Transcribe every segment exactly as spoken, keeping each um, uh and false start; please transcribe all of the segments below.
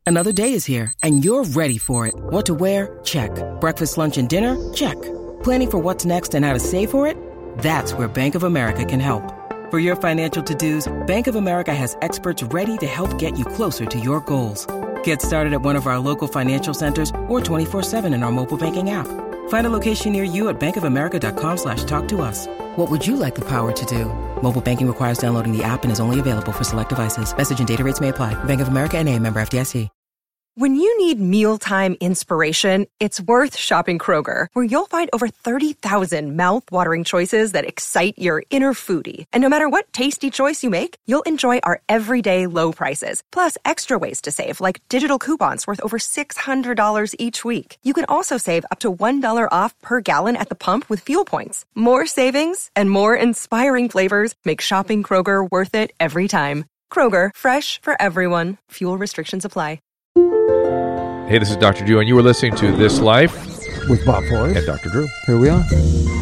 Another day is here, and you're ready for it. What to wear? Check. Breakfast, lunch, and dinner? Check. Planning for what's next and how to save for it? That's where Bank of America can help. For your financial to-dos, Bank of America has experts ready to help get you closer to your goals. Get started at one of our local financial centers or twenty-four seven in our mobile banking app. Find a location near you at bankofamerica.com slash talk to us. What would you like the power to do? Mobile banking requires downloading the app and is only available for select devices. Message and data rates may apply. Bank of America N A, member F D I C. When you need mealtime inspiration, it's worth shopping Kroger, where you'll find over thirty thousand mouth-watering choices that excite your inner foodie. And no matter what tasty choice you make, you'll enjoy our everyday low prices, plus extra ways to save, like digital coupons worth over six hundred dollars each week. You can also save up to one dollar off per gallon at the pump with fuel points. More savings and more inspiring flavors make shopping Kroger worth it every time. Kroger, fresh for everyone. Fuel restrictions apply. Hey, this is Doctor Drew, and you were listening to This Life with Bob Forrest and Doctor Drew. Here we are.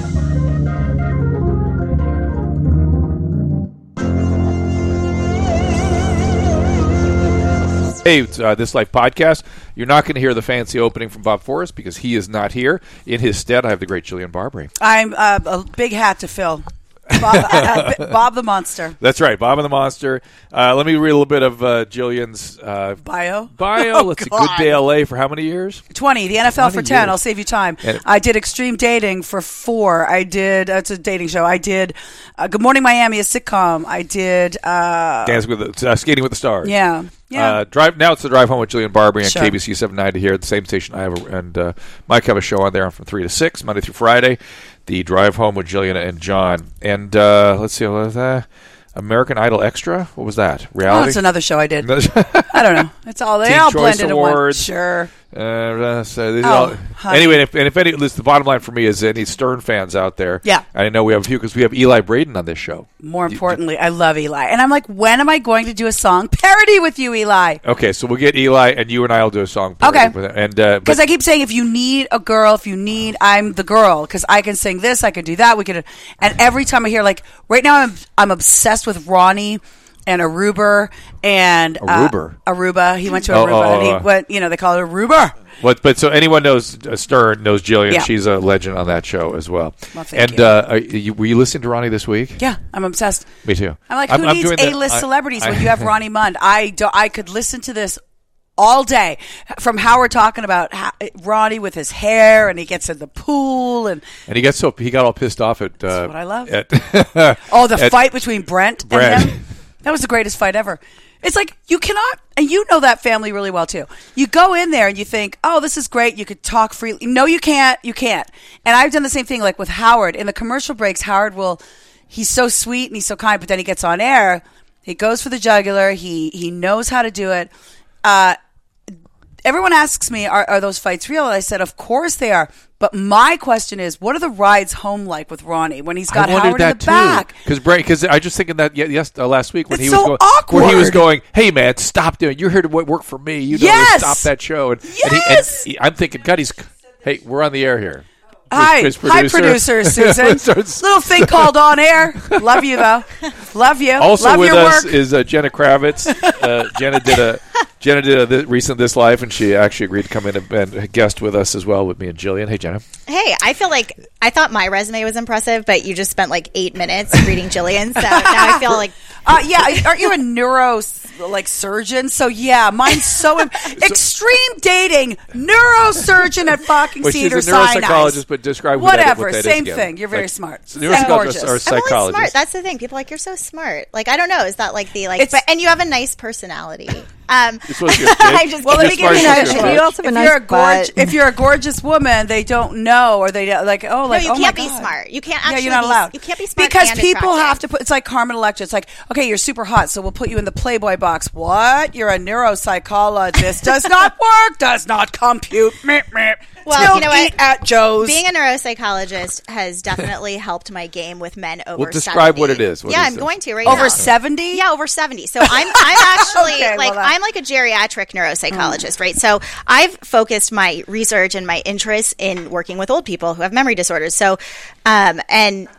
Hey, it's uh, This Life podcast. You're not going to hear the fancy opening from Bob Forrest because he is not here. In his stead, I have the great Jillian Barbery. I'm uh, a big hat to fill. Bob, uh, Bob the Monster. That's right, Bob and the Monster. Uh, let me read a little bit of uh, Jillian's uh, bio. Bio. Oh, Let's see. God. Good Day L A for how many years? twenty. The N F L for ten. Years. I'll save you time. And I did Extreme Dating for four. I did. That's a dating show. I did uh, Good Morning Miami, a sitcom. I did uh, Dancing with the, uh, Skating with the Stars. Yeah. Yeah. Uh, drive now. It's the Drive Home with Jillian Barbery on Sure. K B C seven ninety here at the same station I have, a, and uh, Mike have a show on there from three to six Monday through Friday. The Drive Home with Jillian and John, and uh, let's see, what was that? American Idol Extra. What was that? Reality. Oh, it's another show I did. I don't know. It's all they Teen all Choice blended in one. Awards. Sure. Uh, so these Oh, all, honey. anyway, and if, and if any, listen, the bottom line for me is any Stern fans out there. Yeah. I know we have a few because we have Eli Braden on this show. More importantly, I love Eli, and I'm like, when am I going to do a song parody with you, Eli? Okay, so we'll get Eli, and you and I will do a song parody Okay. with it. And uh, Because but- I keep saying, if you need a girl, if you need, I'm the girl. Because I can sing this, I can do that. We could, and every time I hear, like, right now, I'm I'm obsessed with Ronnie and Aruba and uh, Aruba. Aruba. He went to Oh, Aruba, oh, and he uh, went. You know, they call it Aruba. What, but so anyone knows uh, Stern knows Jillian. Yeah. She's a legend on that show as well. Well, thank and you. uh, are you, were you listening to Ronnie this week? Yeah, I'm obsessed. Me too. I'm like, I'm- who I'm needs doing the- A-list I- celebrities I- when you have Ronnie Mund? I do, I could listen to this all day from Howard talking about how, Ronnie with his hair, and he gets in the pool, and And he got so he got all pissed off at. Uh, That's what I love. At, oh, the at- fight between Brent, Brent. and him. That was the greatest fight ever. It's like, you cannot, and you know that family really well too. You go in there and you think, oh, this is great. You could talk freely. No, you can't. You can't. And I've done the same thing, like with Howard. In the commercial breaks, Howard will, he's so sweet and he's so kind, but then he gets on air. He goes for the jugular. He he knows how to do it. Uh, everyone asks me, are, are those fights real? And I said, of course they are. But my question is, what are the rides home like with Ronnie when he's got I wondered Howard in that the back? Because because I just thinking that ye- yes uh, last week when It's he was so going awkward. when he was going, hey man, stop doing. You're here to wo- work for me. You know, Yes! stop that show. And, Yes! and, he, and he- I'm thinking, God, he's hey, we're on the air here. Hi, His hi, producer Susan. Starts- Little thing called on air. Love you though. Love you. Also Love with your us work. is uh, Jenna Kravitz. Uh, Jenna did a Jenna did a th- recent This Life, and she actually agreed to come in and, and guest with us as well with me and Jillian. Hey, Jenna. Hey, I feel like I thought my resume was impressive, but you just spent like eight minutes reading Jillian, so now I feel like Uh, yeah, aren't you a neuro like surgeon? So yeah, mine's so im- extreme dating neurosurgeon at fucking Well, she's Cedar a Sinai. neuropsychologist, but describe what that- whatever. what that is Same again. thing. You're very Like, smart. so And neuropsychologists gorgeous. are I'm really psychologists. smart. That's the thing. People are like, you're so smart. Like, I don't know. Is that like the like? It's- But, and you have a nice personality. Um, You're supposed to be a I'm kid. just Well, let kidding. me give you As far an as idea. you're You also have a if nice you're a gorge, butt. if you're a gorgeous woman, they don't know, or they don't- like, oh, No, like, you oh my can't be God. smart. You can't Yeah, actually. you're not be, allowed. You can't be smart because and people attractive. have to put. It's like Carmen Electra. It's like, okay, you're super hot, so we'll put you in the Playboy box. What? You're a neuropsychologist. Does not work. Does not compute. Meh, meh. Well, Still you know what? eat at Joe's. Being a neuropsychologist has definitely helped my game with men over Well, describe seventy. what it is. What yeah, is I'm this? going to right over now. seventy. Yeah, over seventy. So I'm I'm actually Okay, like well, that- I'm like a geriatric neuropsychologist, right? So I've focused my research and my interests in working with old people who have memory disorders. So um and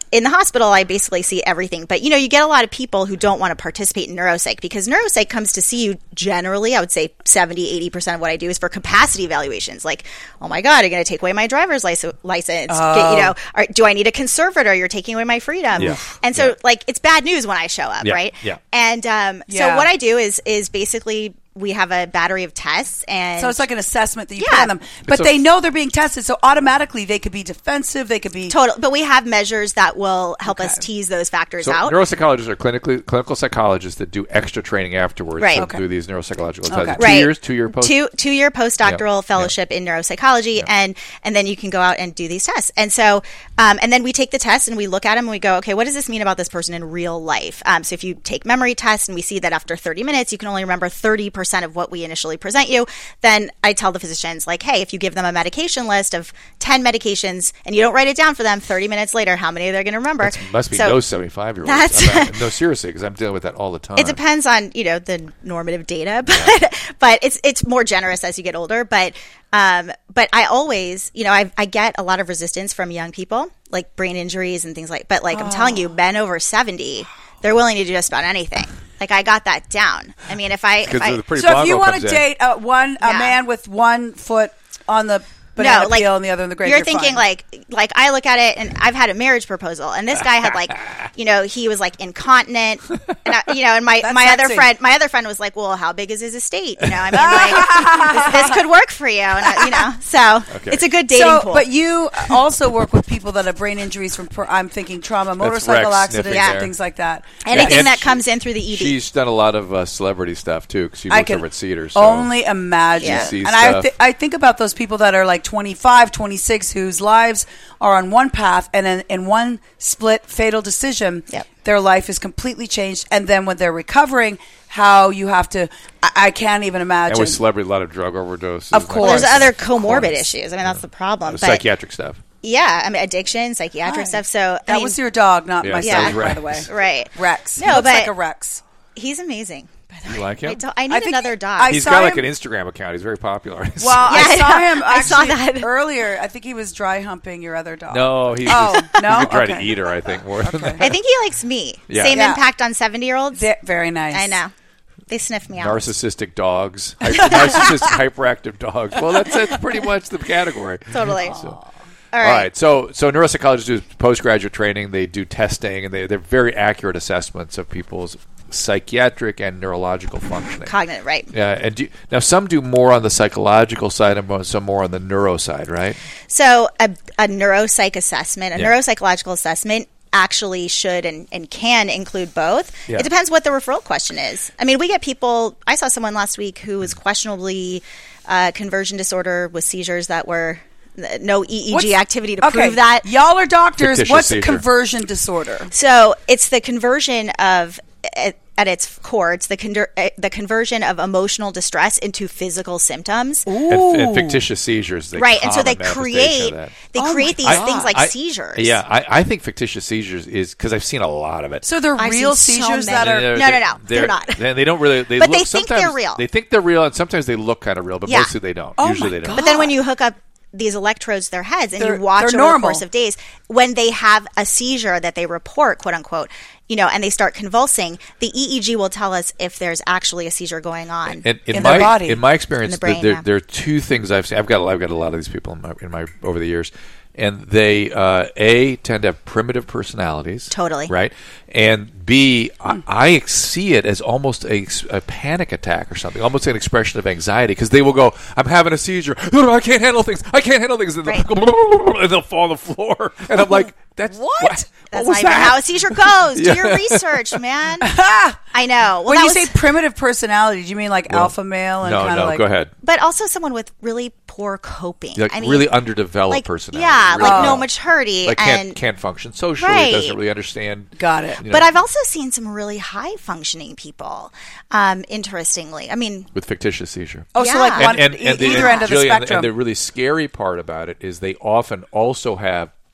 in the hospital, I basically see everything. But, you know, you get a lot of people who don't want to participate in neuropsych because neuropsych comes to see you generally, I would say seventy, eighty percent of what I do is for capacity evaluations. Like, oh my God, you're going to take away my driver's license. license. Oh. Get, you know, or, do I need a conservator? You're taking away my freedom. Yeah. And so, Yeah. like, it's bad news when I show up, Yeah. right? Yeah. And um, Yeah. so what I do is is basically we have a battery of tests. And So it's like an assessment that you Yeah. put on them. But It's a- they know they're being tested, so automatically they could be defensive, they could be... total. But we have measures that will help us tease those factors So out. neuropsychologists are clinically clinical psychologists that do extra training afterwards Right. to Okay. do these neuropsychological tests. Okay. Two Right. years, two year post. two two year postdoctoral Yeah. fellowship in neuropsychology, and and then you can go out and do these tests. And so, um, and then we take the test and we look at them and we go, okay, what does this mean about this person in real life? Um, so if you take memory tests and we see that after thirty minutes you can only remember thirty percent of what we initially present you, then I tell the physicians, like, hey, if you give them a medication list of ten medications and you don't write it down for them, thirty minutes later, how many are they going to remember? That must be So- no seventy-five year olds. That's- No, seriously, because I'm dealing with that all the time. It depends on, you know, the normative data, but but it's it's more generous as you get older. But um, but I always, you know, I I get a lot of resistance from young people, like brain injuries and things like. But like I'm telling you, men over seventy, they're willing to do just about anything. Like I got that down. I mean, if I, if Because I the pretty So if you bongo want comes to in. date uh, one a Yeah. man with one foot on the banana no, like peel and the other in the grave, you're you're thinking fine. like like I look at it, and I've had a marriage proposal, and this guy had like, you know, he was like incontinent, and I, you know, and my That's my other sexy. friend, my other friend was like, well, how big is his estate? You know, I mean, like this, this could work for you, and I, you know, so Okay. it's a good dating So, pool. but you also work with people that have brain injuries from, per- I'm thinking trauma, motorcycle Rex accidents, sniffing there. things like that. anything and that she- comes in through the E D. She's done a lot of uh, celebrity stuff too, because she I works can over at Cedars. So. only imagine. Yeah. See And I, stuff. th- I think about those people that are like twenty-five, twenty-six, whose lives are on one path, and in, in one split fatal decision, Yep. their life is completely changed. And then when they're recovering, how you have to, I, I can't even imagine. and with celebrity, a lot of drug overdoses. Of like course. Well, there's that. other Of comorbid course. issues. I mean, that's the problem. But psychiatric stuff. yeah, I mean, addiction, psychiatric Hi. stuff. So that I mean, was your dog, not Yeah, my that son, was by the way. Rex. right. Rex. No, he looks but- like a Rex. He's amazing. By the way, You like him? I, don't- I need I think- another dog. I He's saw got like him- an Instagram account. He's very popular. Well, Yeah, I I saw know. him I saw actually that. earlier. I think he was dry humping your other dog. no, he's Oh, just, no? he could try to Okay. eat her. I think more than that. I think he likes me. Yeah. Same Yeah. impact on seventy year olds. Ve- very nice. I know. They sniff me out. Narcissistic dogs, Hyper- narcissistic, hyperactive dogs. Well, that's that's pretty much the category. Totally. So, All all right. right. So, so neuropsychologists do postgraduate training. They do testing, and they, they're very accurate assessments of people's psychiatric and neurological functioning. Cognitive, right. Yeah, and do, now some do more on the psychological side and some more on the neuro side, right? So a, a neuropsych assessment, a Yeah. neuropsychological assessment actually should and, and can include both. Yeah. It depends what the referral question is. I mean, we get people, I saw someone last week who was questionably uh, conversion disorder with seizures that were uh, no E E G What's- activity to okay, prove that. Y'all are doctors. Fictitious What's seizure. a conversion disorder? So it's the conversion of, at, at its core, it's the con- uh, the conversion of emotional distress into physical symptoms. And, and fictitious seizures, the Right, and so they common manifestation create of that. they Oh create my these God. things like I- seizures. Yeah, I, I think fictitious seizures is because I've seen a lot of it. So they're I've real seen so seizures many. that are. They're- No, no, no, they're not. And they don't really. They But look, they think they're sometimes real. They think they're real, and sometimes they look kind of real, but Yeah. mostly they don't. Oh Usually my they don't. God. But then when you hook up these electrodes to their heads and They're- you watch they're over normal. the course of days, when they have a seizure that they report, quote unquote, you know, and they start convulsing, the E E G will tell us if there's actually a seizure going on. And in, in my their body. in my experience, In the brain, there, yeah. there are two things I've seen. I've got I've got a lot of these people in my, in my over the years, and they uh, a tend to have primitive personalities, Totally. right, and b I, I see it as almost a, a panic attack or something, almost an expression of anxiety because they will go, "I'm having a seizure. No, no, I can't handle things. I can't handle things," and they'll, Right. and they'll fall on the floor, and I'm like, "That's What? what? That's what was not even that?" how a seizure goes. Yeah. Do your research, man. I know. Well, When that you was- say primitive personality, do you mean like alpha male and No, kind of no, like? go ahead. but also someone with really poor coping. Like I mean, really underdeveloped like, personality. Yeah, really like no low. maturity. Like and can't can't function socially. Right. Doesn't really understand. Got it. you know, But I've also seen some really high functioning people. Um, interestingly, I mean, with fictitious seizure. Oh, so Yeah. like And- one, and, e- and the, either end of the Jillian, spectrum. And the really scary part about it is they often also have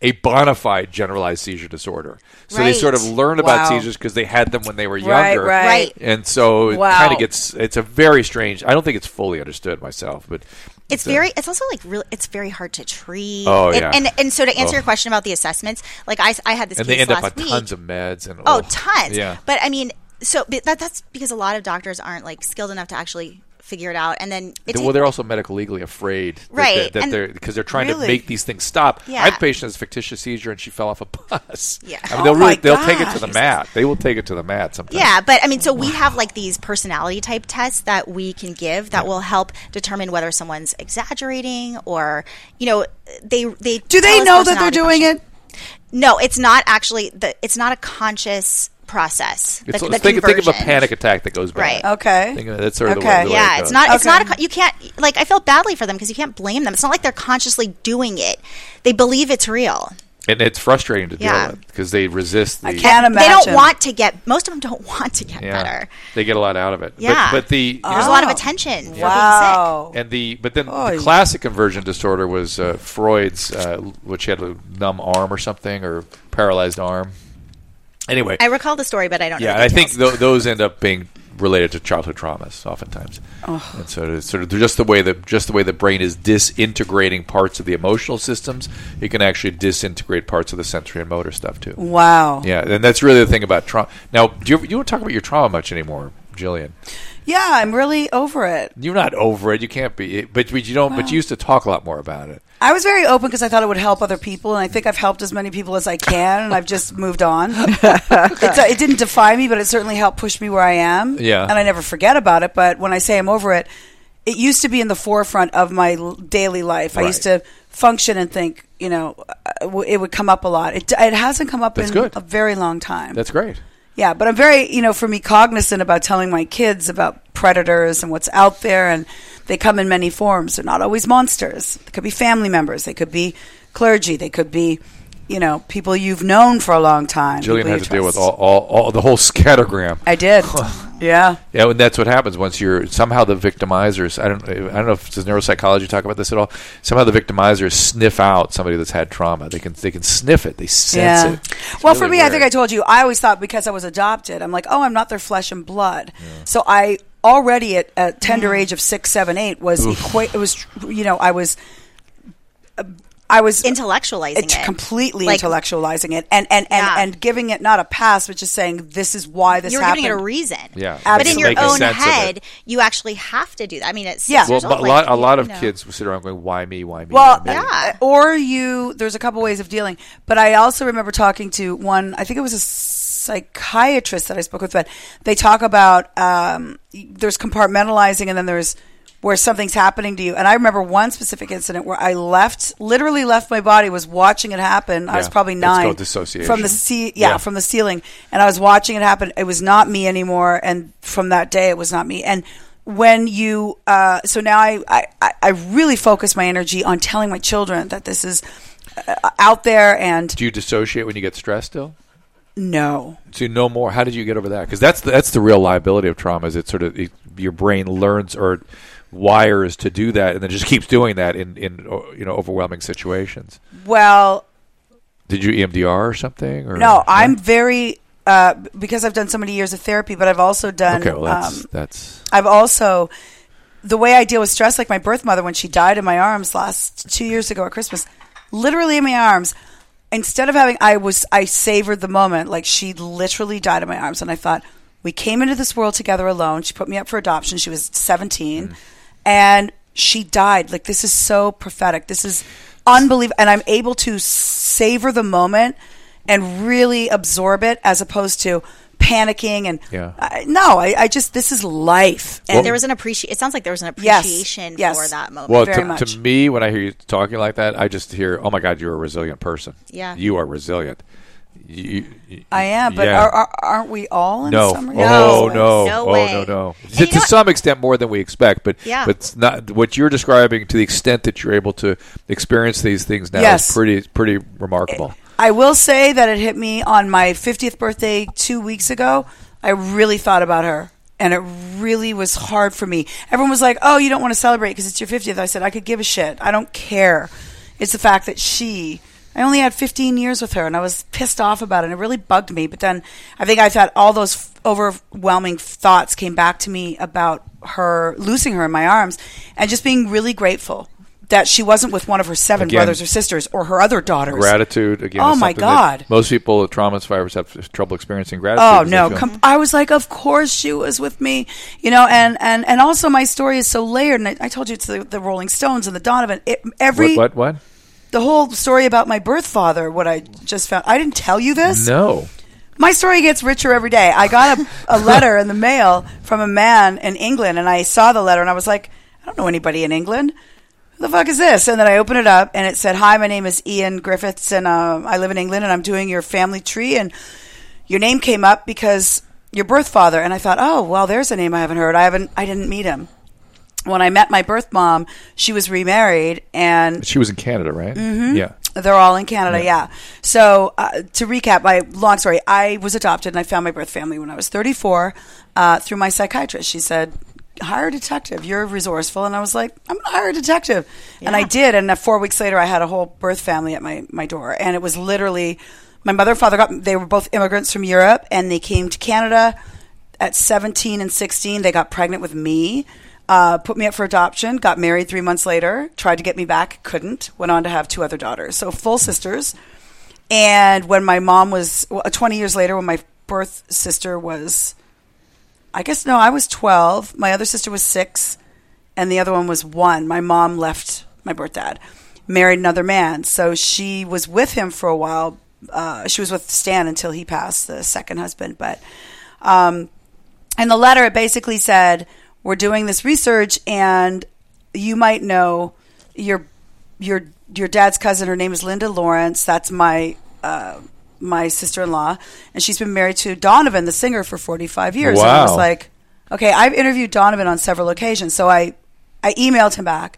a bona fide generalized seizure disorder. So they Right. sort of learn about Wow. seizures because they had them when they were Right, younger. right. Right. And so it Wow. kind of gets, it's a very strange, I don't think it's fully understood myself, but It's a- very. It's also like really. It's very hard to treat. Oh, and, yeah. And and so to answer Oh. your question about the assessments, like I, I had this and case they end up last on week. tons of meds. and Oh, tons. Yeah. But I mean, so but that that's because a lot of doctors aren't like skilled enough to actually figure it out, and then it's Well, they're also medically legally afraid, that- Right, That, that and- they're because they're trying Really? to make these things stop. Yeah. I had a patient with a fictitious seizure, and she fell off a bus. Yeah. I mean, Oh they'll really my they'll take it to gosh. the mat. They will take it to the mat sometimes. Yeah, but I mean, so we have like these personality type tests that we can give that will help determine whether someone's exaggerating or, you know, they they Do they tell us know that they're personality doing function. it? No, it's not actually the. It's not a conscious process. It's, the, the think, think of a conversion. panic attack that goes bad. Right. Okay. Think of, that's sort of the Okay. way, the way Yeah, it it's goes. not. It's Okay. not. A, con- you can't. Like, I feel badly for them because you can't blame them. It's not like they're consciously doing it. They believe it's real. And it's frustrating to Yeah. deal with because they resist the. I can't They imagine. don't want to get. Most of them don't want to get Yeah, better. they get a lot out of it. Yeah. but, but the you There's know, a lot of Oh. attention for being Wow. and the but then Oy. the classic conversion disorder was uh, Freud's, uh, which had a numb arm or something or paralyzed arm. Anyway, sick. I recall the story, but I don't know. yeah, the and I think details. th- those end up being related to childhood traumas oftentimes. And so it's sort of just the way that just the way the brain is disintegrating parts of the emotional systems, it can actually disintegrate parts of the sensory and motor stuff too. Wow. Yeah, and that's really the thing about trauma. Now, do you, you don't talk about your trauma much anymore, Jillian? Yeah, I'm really over it. You're not over it. You can't be, but, but you don't. But you used to talk a lot more about it. I was very open because I thought it would help other people, and I think I've helped as many people as I can, and I've just moved on. it's, it didn't define me, but it certainly helped push me where I am. Yeah. And I never forget about it, but when I say I'm over it, it used to be in the forefront of my l- daily life. I Right. used to function and think, you know, uh, w- it would come up a lot. It, it hasn't come up That's in good. a very long time. That's great. Yeah, but I'm very, you know, for me, cognizant about telling my kids about predators and what's out there, and they come in many forms. They're not always monsters. They could be family members. They could be clergy. They could be, you know, people you've known for a long time. Jillian people had you to deal with trust. all, all, all the whole scattergram. I did. Yeah. Yeah, and that's what happens once you're somehow the victimizers. I don't. I don't know if does neuropsychology talk about this at all. Somehow the victimizers sniff out somebody that's had trauma. They can. They can sniff it. They sense Yeah. it. It's Well, for really me, I think I weird. told you, I always thought because I was adopted, I'm like, oh, I'm not their flesh and blood. So I already at a tender age of six, seven, eight was equa- it was, you know, I was, uh, I was intellectualizing it's it. completely Like, intellectualizing it and and, and, Yeah. and giving it not a pass, but just saying this is why this You're happened. giving it a reason. Yeah. But in your Make a own sense of head, it. you actually have to do that. I mean, it's Yeah. six Well, years but a old, lot, like, a lot you of know. kids sit around going, "Why me? Why me?" Well, why me? Yeah. or you. There's a couple ways of dealing, but I also remember talking to one. I think it was a psychiatrist that I spoke with. But they talk about um, there's compartmentalizing, and then there's where something's happening to you. And I remember one specific incident where I left, literally left my body, was watching it happen. I was Yeah. probably It's nine. called dissociation. From the ce- yeah, Yeah. from the ceiling, and I was watching it happen. It was not me anymore, and from that day, it was not me. And when you, uh, so now I, I, I really focus my energy on telling my children that this is uh, out there, and Do you dissociate when you get stressed still? no. So you know more. How did you get over that? Because that's the, that's the real liability of trauma. Is it sort of it, your brain learns or wires to do that, and then just keeps doing that in in uh, you know overwhelming situations. Well, Did you E M D R or something? Or no, I'm very uh, because I've done so many years of therapy, but I've also done. Okay, well that's um, that's I've also the way I deal with stress, like my birth mother when she died in my arms last two years ago at Christmas, literally in my arms. Instead of having, I was I savored the moment, like she literally died in my arms, and I thought we came into this world together alone. She put me up for adoption. She was seventeen, Mm. and she died. Like this is so prophetic. This is unbelievable, and I'm able to savor the moment and really absorb it, as opposed to panicking and Yeah. I, no, I, I just this is life. And And there was an appreciation. It sounds like there was an Yes, appreciation yes. for that moment. well very to, much. to me when I hear you talking like that, I just hear, oh my God, you're a resilient person. Yeah. you are resilient. You, you- I am, but yeah. are, are, aren't we all in No, some oh regard? no, No no, way. oh no, no. And To, you know to what- some extent, more than we expect, but Yeah. but it's not what you're describing. To the extent that you're able to experience these things now Yes. is pretty pretty remarkable. I will say that it hit me on my fiftieth birthday two weeks ago. I really thought about her, and it really was hard for me. Everyone was like, oh, you don't want to celebrate because it's your fiftieth. I said, I could give a shit. I don't care. It's the fact that she I only had fifteen years with her, and I was pissed off about it. And it really bugged me. But then I think I thought all those f- overwhelming thoughts came back to me about her, losing her in my arms, and just being really grateful that she wasn't with one of her seven Again, brothers or sisters or her other daughters. Gratitude, again. Oh, is my something God. that most people, trauma survivors, have trouble experiencing gratitude. Oh, 'cause they no. feel- Com- I was like, of course she was with me. You know, and, and, and also my story is so layered. And I, I told you it's the, the Rolling Stones and the Donovan. It, every What, what, what? The whole story about my birth father, what I just found. I didn't tell you this. No. My story gets richer every day. I got a, a letter in the mail from a man in England, and I saw the letter, and I was like, I don't know anybody in England. Who the fuck is this? And then I opened it up, and it said, hi, my name is Ian Griffiths, and uh, I live in England, and I'm doing your family tree, and your name came up because your birth father. And I thought, oh, well, there's a name I haven't heard. I haven't. I didn't meet him. When I met my birth mom, she was remarried, and She was in Canada, right? Mm-hmm. Yeah. they're all in Canada, Yeah. yeah. So uh, to recap my long story, I was adopted, and I found my birth family when I was thirty-four uh, through my psychiatrist. She said, hire a detective. You're resourceful. And I was like, I'm going to hire a detective. Yeah. And I did. And uh, four weeks later, I had a whole birth family at my, my door. And it was literally, my mother and father got, they were both immigrants from Europe, and they came to Canada at seventeen and sixteen. They got pregnant with me. Uh, put me up for adoption, got married three months later, tried to get me back, couldn't, went on to have two other daughters. So full sisters. And when my mom was, well, twenty years later, when my birth sister was, I guess, no, I was twelve. My other sister was six, and the other one was one. My mom left my birth dad, married another man. So she was with him for a while. Uh, she was with Stan until he passed, the second husband. But um, in the letter, it basically said, we're doing this research, and you might know your your your dad's cousin. Her name is Linda Lawrence. That's my uh, my sister-in-law, and she's been married to Donovan, the singer, for forty-five years. Wow. And I was like, okay, I've interviewed Donovan on several occasions, so I I emailed him back.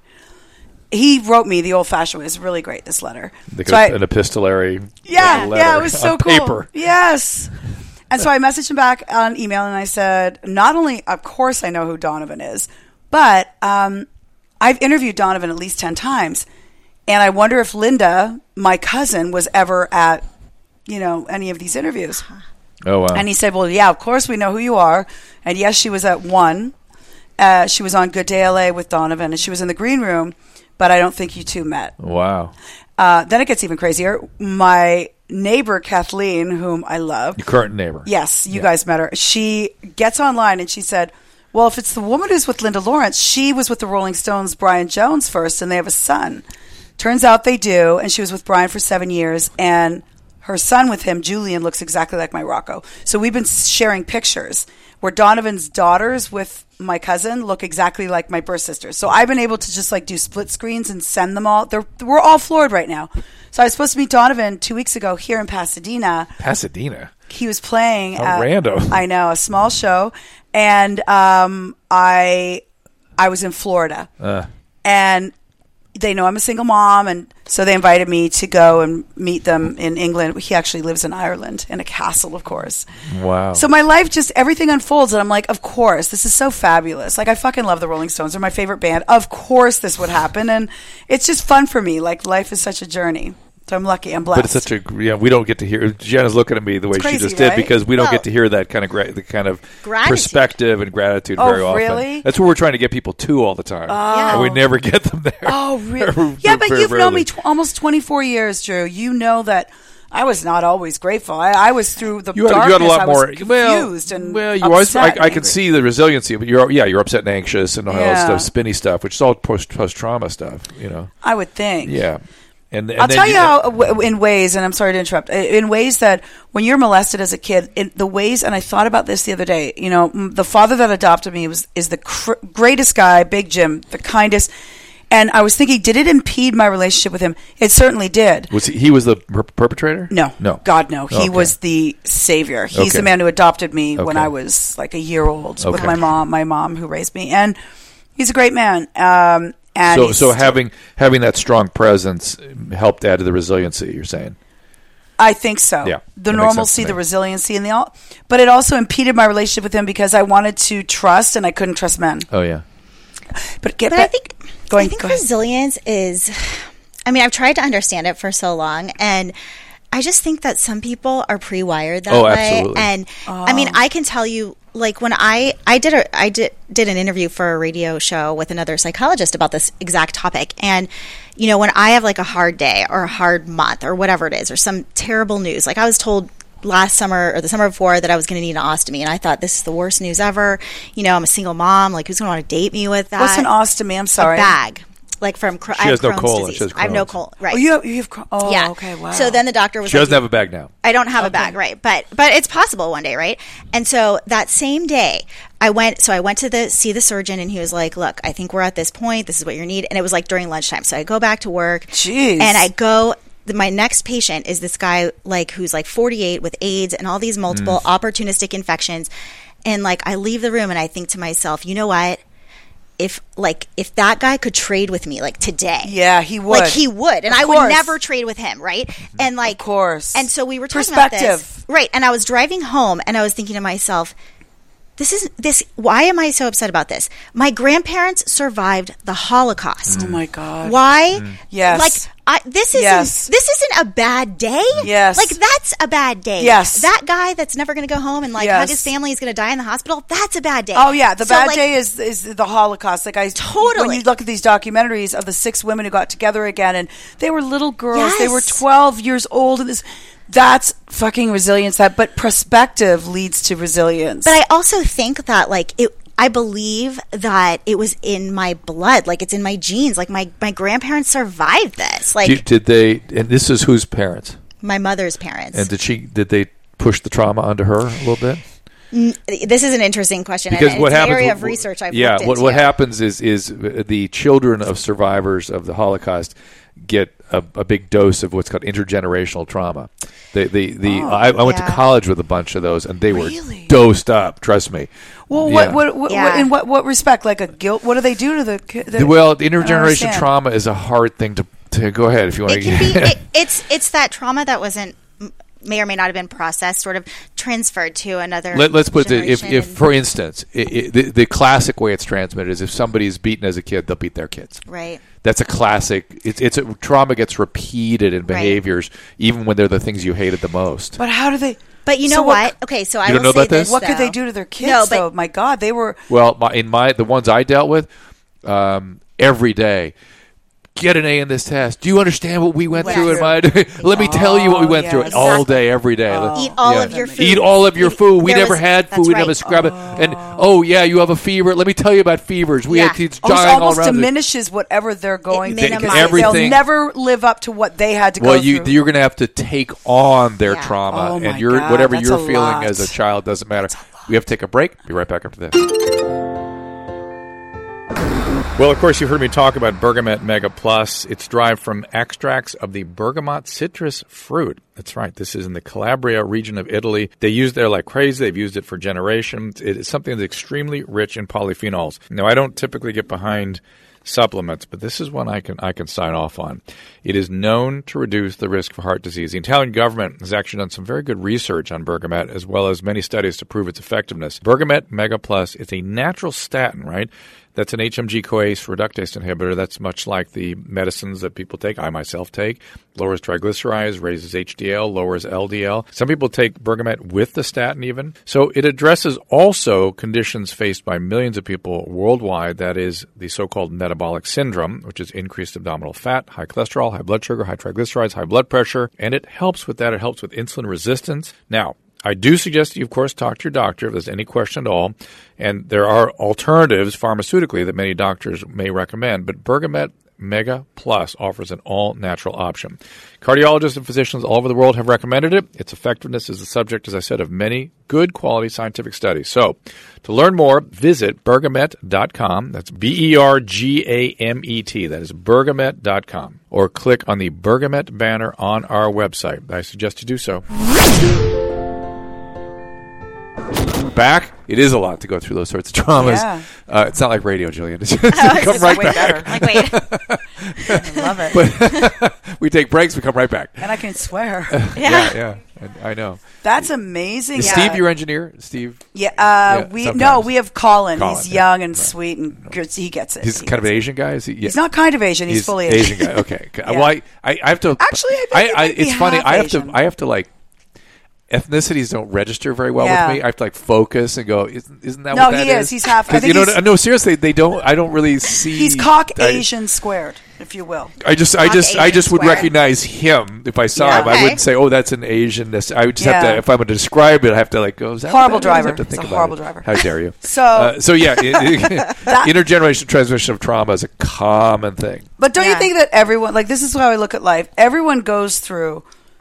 He wrote me the old-fashioned way. It's really great, this letter. Like So a, I- an epistolary yeah, letter yeah, it was so on cool. paper. Yes. And so I messaged him back on email, and I said, not only, of course, I know who Donovan is, but um, I've interviewed Donovan at least ten times, and I wonder if Linda, my cousin, was ever at, you know, any of these interviews. Oh, wow. And he said, well, yeah, of course we know who you are. And yes, she was at one. Uh, she was on Good Day L A with Donovan, and she was in the green room, but I don't think you two met. Wow. Uh, then it gets even crazier. My neighbor, Kathleen, whom I love. Your current neighbor. Yes, you Yeah. guys met her. She gets online and she said, well, if it's the woman who's with Linda Lawrence, she was with the Rolling Stones' Brian Jones first, and they have a son. Turns out they do, and she was with Brian for seven years, and her son with him, Julian, looks exactly like my Rocco. So we've been sharing pictures where Donovan's daughters with my cousin look exactly like my birth sisters. So I've been able to just like do split screens and send them all. They're, we're all floored right now. So I was supposed to meet Donovan two weeks ago here in Pasadena. Pasadena. He was playing How at, random. I know, a small show, and um, I I was in Florida, Uh, and they know I'm a single mom, and so they invited me to go and meet them in England. He actually lives in Ireland, in a castle, of course. wow. So my life, just everything unfolds, and I'm like, of course, this is so fabulous. Like, I fucking love the Rolling Stones. They're my favorite band. Of course this would happen, and it's just fun for me. Like, life is such a journey. So I'm lucky. I'm blessed. But it's such a yeah. We don't get to hear. Jenna's looking at me the way she crazy, just did right? because we don't Well, get to hear that kind of gra- the kind of gratitude. perspective and gratitude Oh, very often. really? That's what we're trying to get people to all the time. Yeah. And we never get them there. Oh, really? Very Yeah, but you've known rarely. me tw- almost twenty-four years, Drew. You know that I was not always grateful. I, I was through the You had, darkness. you had a lot I was more. confused Well, and well, you always. upset I, and I can angry. see the resiliency, but you're yeah, you're upset and anxious and all Yeah. that stuff, spinny stuff, which is all post post trauma stuff. You know. I would think. Yeah. And, and I'll then tell you how, uh, w- in ways, and I'm sorry to interrupt, in ways that when you're molested as a kid, in the ways, and I thought about this the other day, you know, m- the father that adopted me was is the cr- greatest guy, Big Jim, the kindest. And I was thinking, did it impede my relationship with him? It certainly did. was he, he was the per- perpetrator? No, no, God, no. He Okay. was the savior. He's Okay. the man who adopted me when Okay. I was like a year old with Okay. my mom, my mom who raised me, and he's a great man. Um, and So he's so still- having having that strong presence helped add to the resiliency. You're saying. I think so. Yeah, the that makes sense normalcy, to the me. resiliency, and the all. But it also impeded my relationship with him because I wanted to trust and I couldn't trust men. Oh yeah. But get But back. I think Going, I think go ahead. resilience is I mean, I've tried to understand it for so long, and I just think that some people are pre-wired that Oh, way. absolutely. And I mean, I can tell you, like when I I did a I did did an interview for a radio show with another psychologist about this exact topic, and you know, when I have like a hard day or a hard month or whatever it is, or some terrible news, like I was told last summer or the summer before that I was going to need an ostomy, and I thought, this is the worst news ever. You know, I'm a single mom. Like, who's going to want to date me with that? What's an ostomy? I'm sorry. A bag. Like from Cro- She I have has no Crohn's colon. disease. She has I have no Crohn's. colon. Right. Oh, you have, you have Cro- oh, yeah. okay, wow. So then the doctor was She like, doesn't have a bag now. I don't have a bag, right? But but it's possible one day, right? And so that same day, I went. So I went to the see the surgeon, and he was like, "Look, I think we're at this point. This is what you need." And it was like during lunchtime. So I go back to work, Jeez. and I go. My next patient is this guy, like who's like forty-eight with AIDS and all these multiple Mm. opportunistic infections, and like I leave the room and I think to myself, you know what? If like if that guy could trade with me like today, Yeah, he would. like he would, and Of I would course. never trade with him, right? And like, Of course. and so we were talking about this, Perspective. right? And I was driving home, and I was thinking to myself, this is this. Why am I so upset about this? My grandparents survived the Holocaust. Oh my God. Why? Yes. Like I, this isn't Yes. this isn't a bad day. Yes. Like that's a bad day. Yes. That guy that's never going to go home and like Yes. hug his family is going to die in the hospital. That's a bad day. Oh yeah, the So, bad like, day is is the Holocaust. Like I Totally. When you look at these documentaries of the six women who got together again, and they were little girls. They were Yes. twelve years old, and this that's fucking resilience. That but perspective leads to resilience. But I also think that like it. I believe that it was in my blood, like it's in my genes. Like my, my grandparents survived this. Like Did, did they? And this is whose parents? my mother's parents. And did she? Did they push the trauma onto her a little bit? This is an interesting question. Because and what it's an happens? area of research I've yeah, looked what into. what happens is is the children of survivors of the Holocaust get a, a big dose of what's called intergenerational trauma. The the the I, I went yeah. to college with a bunch of those, and they Really? were dosed up. Trust me. well, Yeah. what, what, what, Yeah. what in what what respect? Like a guilt? What do they do to the? ki- the Well, the I don't intergenerational understand. trauma is a hard thing to to go ahead if you want It to. can be. It, it's it's that trauma that wasn't may or may not have been processed, sort of transferred to another. Let, let's put it if, generation if and- for instance, it, it, the, the classic way it's transmitted is if somebody's beaten as a kid, they'll beat their kids. right. That's a classic. It's it's a trauma gets repeated in behaviors, even when they're the things you hated the most. But how do they? But you know So what? what- Okay, so I You don't will know say about this? this. What could though. they do to their kids? No, but though? My God, they were. Well, my, in my the ones I dealt with, um, every day, get an A in this test. Do you understand what we went Went through in my? through. Let me tell you what we Oh, went through yes. all Exactly. day, every day. Eat all Yeah. of your food. Eat all of your food. We There never was- had that's food. We right. never scrub it. And oh yeah, you have a fever. Let me tell you about fevers. We Yeah. had kids Almost, dying all almost around. the- diminishes whatever they're going It through. minimizes. They'll Everything- never live up to what they had to Well, go you through. you're going to have to take on their Yeah. trauma, Oh, my and your God, whatever that's you're a feeling lot. as a child doesn't matter. We have to take a break. Be right back after this. Well, of course, you've heard me talk about Bergamet Mega Plus. It's derived from extracts of the bergamot citrus fruit. That's right. This is in the Calabria region of Italy. They use it there like crazy. They've used it for generations. It is something that's extremely rich in polyphenols. Now, I don't typically get behind supplements, but this is one I can I can sign off on. It is known to reduce the risk for heart disease. The Italian government has actually done some very good research on bergamot, as well as many studies to prove its effectiveness. Bergamet Mega Plus is a natural statin, right? That's an H M G-CoAce reductase inhibitor. That's much like the medicines that people take, I myself take. Lowers triglycerides, raises H D L, lowers L D L. Some people take bergamot with the statin even. So it addresses also conditions faced by millions of people worldwide. That is the so-called metabolic syndrome, which is increased abdominal fat, high cholesterol, high blood sugar, high triglycerides, high blood pressure. And it helps with that. It helps with insulin resistance. Now, I do suggest you, of course, talk to your doctor if there's any question at all. And there are alternatives pharmaceutically that many doctors may recommend. But Bergamet Mega Plus offers an all-natural option. Cardiologists and physicians all over the world have recommended it. Its effectiveness is the subject, as I said, of many good quality scientific studies. So, to learn more, visit bergamet dot com. That's B E R G A M E T. That is bergamet dot com. Or click on the Bergamet banner on our website. I suggest you do so. Back, it is a lot to go through those sorts of traumas. Yeah. Uh, it's not like radio, Jillian. It's just Oh, come it's right way back. better. Like, wait. I love it. We take breaks, we come right back. And I can swear. Yeah, yeah. I, I know. That's amazing. Is yeah. Steve your engineer? Steve? Yeah, uh, Yeah, we sometimes. no, we have Colin. Colin, he's yeah. young and sweet, and good. He gets it. He's He kind of gets an it. Asian guy. Is he? Yeah. He's not kind of Asian. He's, fully Asian. Asian guy. Okay. Well, I, I, I have to. Actually, I think he might be it's funny. half I have Asian. to. I have to like. Ethnicities don't register very well Yeah. with me. I have to like focus and go. Isn't, isn't that No, what that he is. He's half- I 'Cause, think you know. he's- No, seriously, they don't. I don't really see. He's I- Caucasian squared, if you will. I just, I just, I Caucasian just would square. recognize him if I saw Yeah. him. I Okay. wouldn't say, "Oh, that's an Asian." This, I would just have Yeah. to. If I'm going to describe it, I have to like go. Is that Horrible what that is? I driver. have to think He's a about horrible it. driver. How dare you? So- uh, so yeah, it, it, intergenerational transmission of trauma is a common thing. But don't you Yeah. think that everyone, like, this is how I look at life. Everyone goes through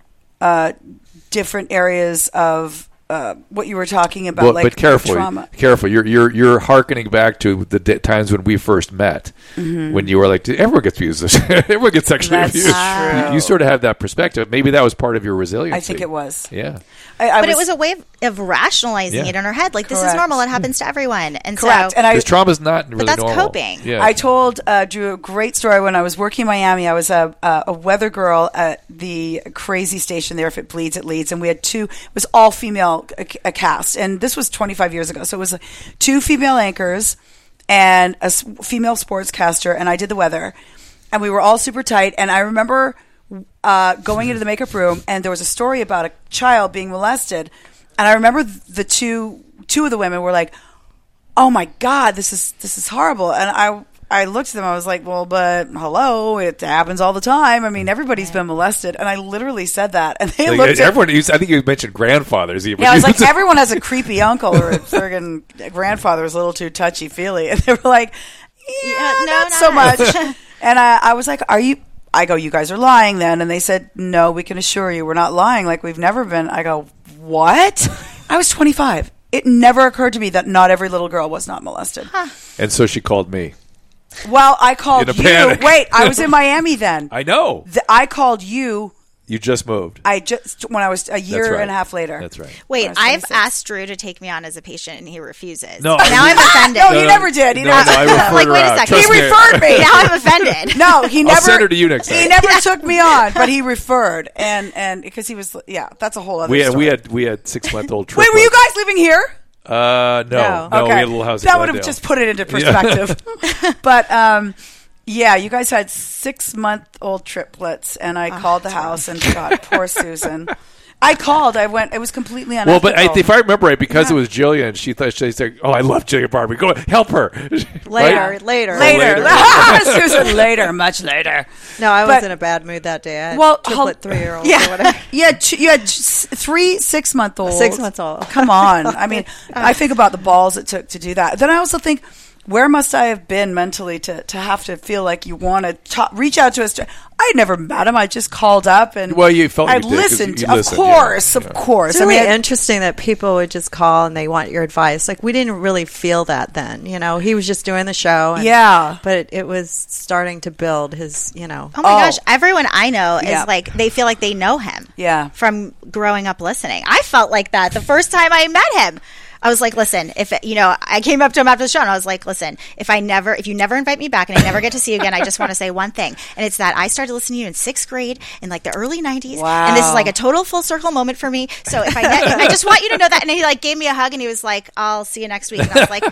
uh, different areas of uh, what you were talking about, Well, like but careful, trauma. careful. You're you're you're hearkening back to the d- times when we first met, when you were like, everyone gets abused. Everyone gets sexually Mm-hmm. That's abused. true. You, you sort of have that perspective. Maybe that was part of your resiliency. I think it was. Yeah. I, I But it was a way of, of rationalizing Yeah. it in our head. Like, this is Correct. normal. It happens to everyone. And correct. so, And I, Because trauma's not really that's normal. coping. Yeah. I told uh, Drew a great story when I was working in Miami. I was a, a, a weather girl at the crazy station there. If it bleeds, it leads. And we had two, it was all female a, a cast. And this was twenty-five years ago. So it was uh, two female anchors and a s- female sportscaster. And I did the weather. And we were all super tight. And I remember uh, going into the makeup room, and there was a story about a child being molested. And I remember the two two of the women were like, "Oh my God, this is this is horrible." And I I looked at them. I was like, "Well, but hello, it happens all the time. I mean, everybody's been molested." And I literally said that, and they Like, looked at everyone. Used, I think you mentioned grandfathers. Even. yeah, I was like, everyone has a creepy uncle or a friggin' grandfather who's a little too touchy feely, and they were like, "Yeah, Yeah, no, not not so much." much." And I, I was like, "Are you?" I go, "You guys are lying then," and they said, "No, we can assure you, we're not lying. Like we've never been." I go, "What?" I was twenty-five. It never occurred to me that not every little girl was not molested. And so she called me. Well, I called In a you. panic. Wait, I was in Miami then. I know. The, I called you. You just moved. I just when I was a year right. and a half later. That's right. wait, When I was I've twenty-six. asked Drew to take me on as a patient, and he refuses. No, now I- I'm offended. No, No, he no, never did. He no, never. no, I referred Like, her wait a out. second. He Trust me. referred me. Now I'm offended. No, he never. send her to you next He time. never took me on, but he referred, and and because he was, yeah, that's a whole other. We had story. we had we had six month old. Wait, were you guys living here? Uh, no, no, okay, we had a little house. in that would have Glendale. just put it into perspective. But um, yeah, you guys had six month old triplets, and I called the house, and God, poor Susan. I called. I went. It was completely Well, unethical. but I, if I remember right, because Yeah. it was Jillian, she thought she said, "Oh, I love Jillian Barber. Go help her." Later, Right? later. later, later. Susan, later, much later. No, I But- was in a bad mood that day. I had Well, triplet how- three-year-olds Yeah, or whatever. you had two, you had s- three six month olds. Six months old. Come on. I mean, I think about the balls it took to do that. Then I also think, where must I have been mentally to, to have to feel like you want to ta- reach out to us? I had never met him. I just called up and Well, you felt I you did 'cause listened. you of listened, course, yeah, of yeah. course. It's I really mean, I- interesting that people would just call and they want your advice. Like, we didn't really feel that then. You know, he was just doing the show. And, Yeah. But it, it was starting to build his, you know. Oh my Oh. gosh, everyone I know is Yeah. like, they feel like they know him. Yeah. From growing up listening. I felt like that the first time I met him. I was like, listen, if, you know, I came up to him after the show and I was like, listen, if I never, if you never invite me back and I never get to see you again, I just want to say one thing. And it's that I started listening to you in sixth grade in like the early nineties. Wow. And this is like a total full circle moment for me. So if I, ne- I just want you to know that. And he like gave me a hug and he was like, I'll see you next week. And I was like,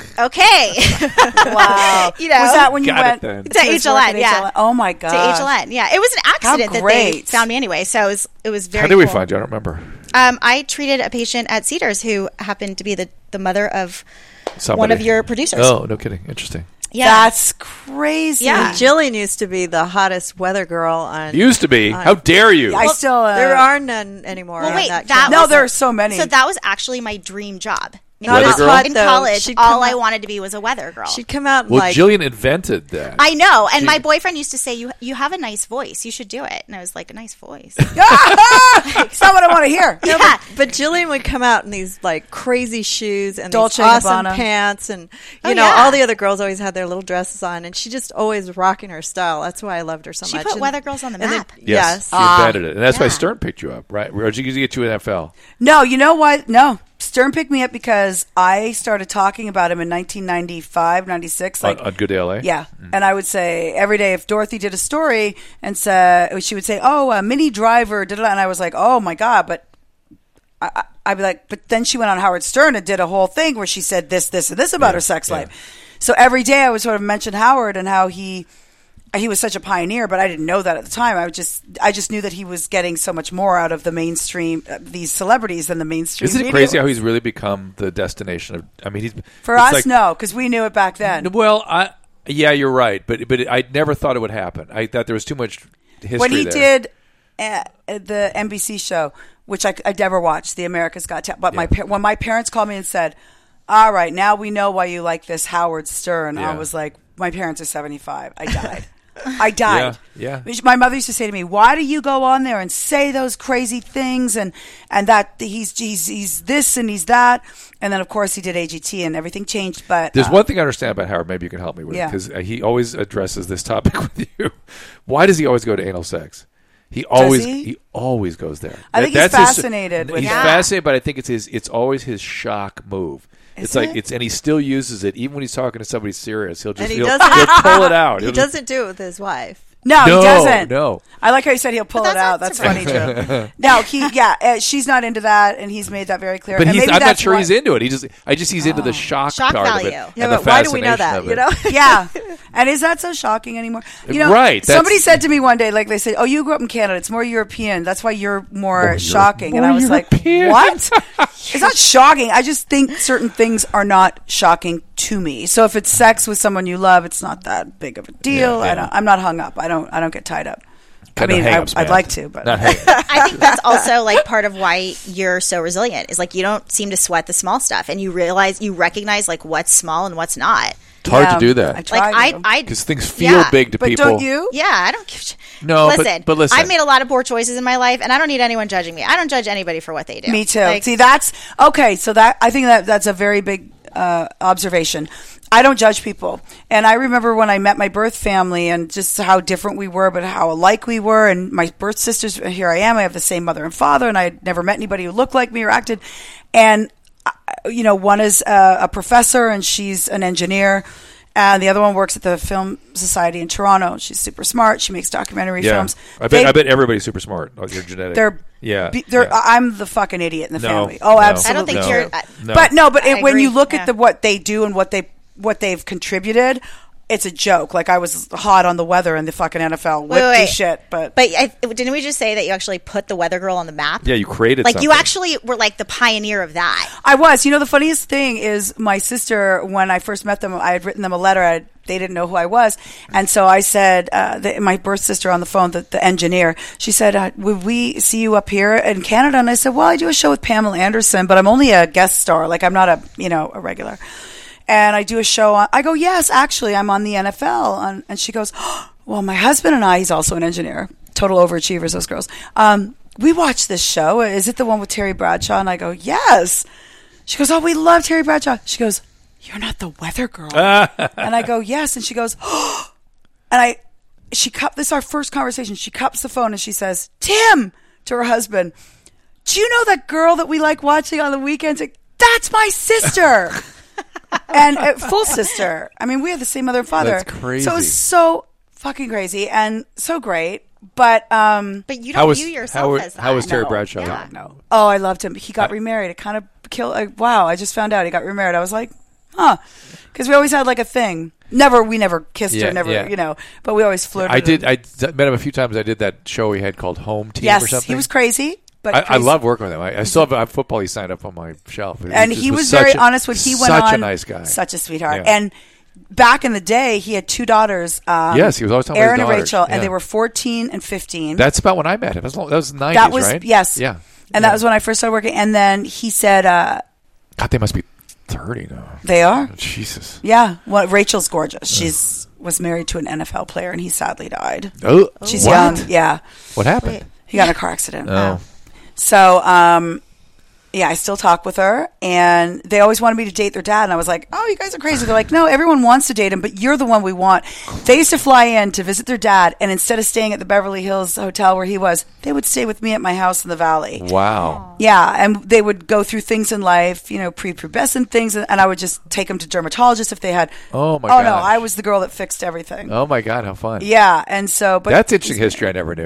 okay. wow. You know? Was that when you Got it went then. To his H L work N, at yeah. H L N? Oh my god. To H L N. Yeah. It was an accident that they great. found me anyway. So it was, it was very How did we cool. find you? I don't remember. Um, I treated a patient at Cedars who happened to be the, the mother of Somebody. one of your producers. Oh, no kidding. Interesting. Yeah. That's crazy. Yeah. Jillian used to be the hottest weather girl on. Used to be. Uh, How dare you? I still. Uh, there are none anymore. Well, on wait, that that channel. No, was- there are so many. So that was actually my dream job. In, Not as col- hot, in though. college, She'd all come I out- wanted to be was a weather girl. She'd come out and well, like. Jillian invented that. I know, and She- my boyfriend used to say, "You you have a nice voice. You should do it." And I was like, "A nice voice." It's not what I want to hear. No, Yeah. but, but Jillian would come out in these like crazy shoes and Dolce these awesome Gabbana. pants, and you Oh, know yeah. all the other girls always had their little dresses on, and she just always rocking her style. That's why I loved her so She much. put And- weather girls on the and then- map. Yes, yes. she invented it, and that's why yeah. Stern picked you up, right? Or did you get you in N F L? No, you know what? No. Stern picked me up because I started talking about him in nineteen ninety-five, ninety-six. Like, on, on Good Day L A? yeah. And I would say every day if Dorothy did a story and said, she would say, oh, uh, Minnie Driver, da, da, da, and I was like, oh my God. But I, I, I'd be like, but then she went on Howard Stern and did a whole thing where she said this, this, and this about Yeah, her sex yeah. life. So every day I would sort of mention Howard and how he he was such a pioneer, but I didn't know that at the time. I was just I just knew that he was getting so much more out of the mainstream, uh, these celebrities than the mainstream. Isn't it media crazy how was. he's really become the destination of? I mean, he's For it's us, like- no, because we knew it back then. Well, I yeah, you're right, but but I never thought it would happen. I thought there was too much history When he there. did uh, the N B C show, which I, I never watched, The America's Got Talent, but my Yeah. par- when my parents called me and said, all right, now we know why you like this Howard Stern, Yeah. I was like, my parents are seventy-five. I died. I died. Yeah, yeah. My mother used to say to me, "Why do you go on there and say those crazy things and and that he's he's he's this and he's that?" And then of course he did A G T and everything changed. But There's uh, one thing I understand about Howard. Maybe you can help me with Yeah. because he always addresses this topic with you. Why does he always go to anal sex? He always he? he? always goes there. I think he's That's his- fascinated with he's that. fascinated, but I think it's his. It's always his shock move. Is it's like it? it's and he still uses it even when he's talking to somebody serious. He'll just And he he'll, doesn't- he'll pull it out. He He'll just- doesn't do it with his wife. No, No, he doesn't. no. I like how you said he'll pull But it out. that's That's not funny, Drew. No, he, yeah, uh, she's not into that, and he's made that very clear. But and he's, maybe I'm not that's sure why- he's into it. He just, I just he's into the shock, Shock part value. of it. Yeah, Yeah, and the but why do we know fascination that? of it. You know? Yeah, and is that so shocking anymore? You know, Right, that's- Somebody said to me one day, like they said, "Oh, you grew up in Canada. It's more European. That's why you're more, More shocking." Euro- and I more was European. like, "What? It's not shocking. I just think certain things are not shocking to me. So if it's sex with someone you love, it's not that big of a deal. Yeah, yeah. I don't, I'm not hung up. I don't. I don't get tied up. Kind I of mean, I, hang-ups, I'd man. like to, but Not hang-ups. I think that's also like part of why you're so resilient is like you don't seem to sweat the small stuff and you realize you recognize like what's small and what's not. It's hard Yeah, to do I that try Like I, to. I because things feel yeah. big to But people. don't you? Yeah, I don't give. No, but- listen, but listen. I've made a lot of poor choices in my life, and I don't need anyone judging me. I don't judge anybody for what they do. Me too. Like, See, that's okay. So that I think that that's a very big uh, observation. I don't judge people, and I remember when I met my birth family and just how different we were, but how alike we were. And my birth sisters, here I am. I have the same mother and father, and I had never met anybody who looked like me or acted. And uh, you know, one is a, a professor, and she's an engineer. And the other one works at the Film Society in Toronto. She's super smart. She makes documentary yeah, films. I bet. They- I bet everybody's super smart. Like your genetic. They're yeah. be- they're, yeah. I'm the fucking idiot in the No, family. Oh, no. absolutely. I don't think No. you're. I, No. But no, but I it, when you agree. look Yeah. at the what they do and what they what they've contributed, it's a joke. Like I was hot on the weather in the fucking N F L. Whipped Wait, wait, the wait. shit, but But I, didn't we just say that you actually put the Weather Girl on the map? Yeah, you created Like you something. actually were like the pioneer of that. I was. You know, the funniest thing is my sister. When I first met them, I had written them a letter. I, they didn't know who I was, and so I said, uh, the, my birth sister on the phone, the, the engineer. She said, uh, "Would we see you up here in Canada?" And I said, "Well, I do a show with Pamela Anderson, but I'm only a guest star. Like I'm not a you know a regular." And I do a show on, I go, "Yes, actually, I'm on the N F L." On, and she goes, oh, "Well, my husband and I, he's also an engineer, total overachievers, those girls. Um, we watch this show. Is it the one with Terry Bradshaw?" And I go, "Yes." She goes, "Oh, we love Terry Bradshaw." She goes, "You're not the weather girl." And I go, "Yes." And she goes, "Oh." And I, she cup, this is our first conversation. She cups the phone and she says, "Tim," to her husband, "Do you know that girl that we like watching on the weekends? Like, that's my sister." And uh, full sister. I mean, we have the same mother and father. That's crazy. So it was so fucking crazy and so great. But um, But you How don't was- view yourself how was- as that. how was Terry no, Bradshaw? Yeah, no. Oh, I loved him. He got remarried. It kind of killed. Uh, wow, I just found out he got remarried. I was like, huh, because we always had like a thing. Never, we never kissed Yeah, or never, yeah. you know. But we always flirted. I did. and- I d- met him a few times. I did that show he had called Home Team or yes, something. he was crazy. But I, I crazy. love working with him. I, I still have a football he signed up on my shelf. It and just he was such very a- honest when he went on. Such a nice guy. Such a sweetheart. Yeah. And back in the day, he had two daughters. Um, Yes, he was always talking about Aaron his and daughters. Rachel, Yeah. and they were fourteen and fifteen. That's about when I met him. That was, long- that was nineties, that was right? yes, Yeah. And that was when I first started working. And then he said, uh, God, they must be thirty now. "They are." Jesus. Yeah. Well, Rachel's gorgeous. She's was married to an N F L player, and he sadly died. Oh, She's what? young. Yeah. What happened? He got in a car accident. Oh. So, um, yeah, I still talk with her, and they always wanted me to date their dad, and I was like, "Oh, you guys are crazy." They're like, "No, everyone wants to date him, but you're the one we want." They used to fly in to visit their dad, and instead of staying at the Beverly Hills hotel where he was, they would stay with me at my house in the valley. Wow. Yeah, and they would go through things in life, you know, prepubescent things, and I would just take them to dermatologists if they had. Oh, my Oh no, gosh. I was the girl that fixed everything. Oh my God, how fun! Yeah, and so, but That's interesting history. I never knew.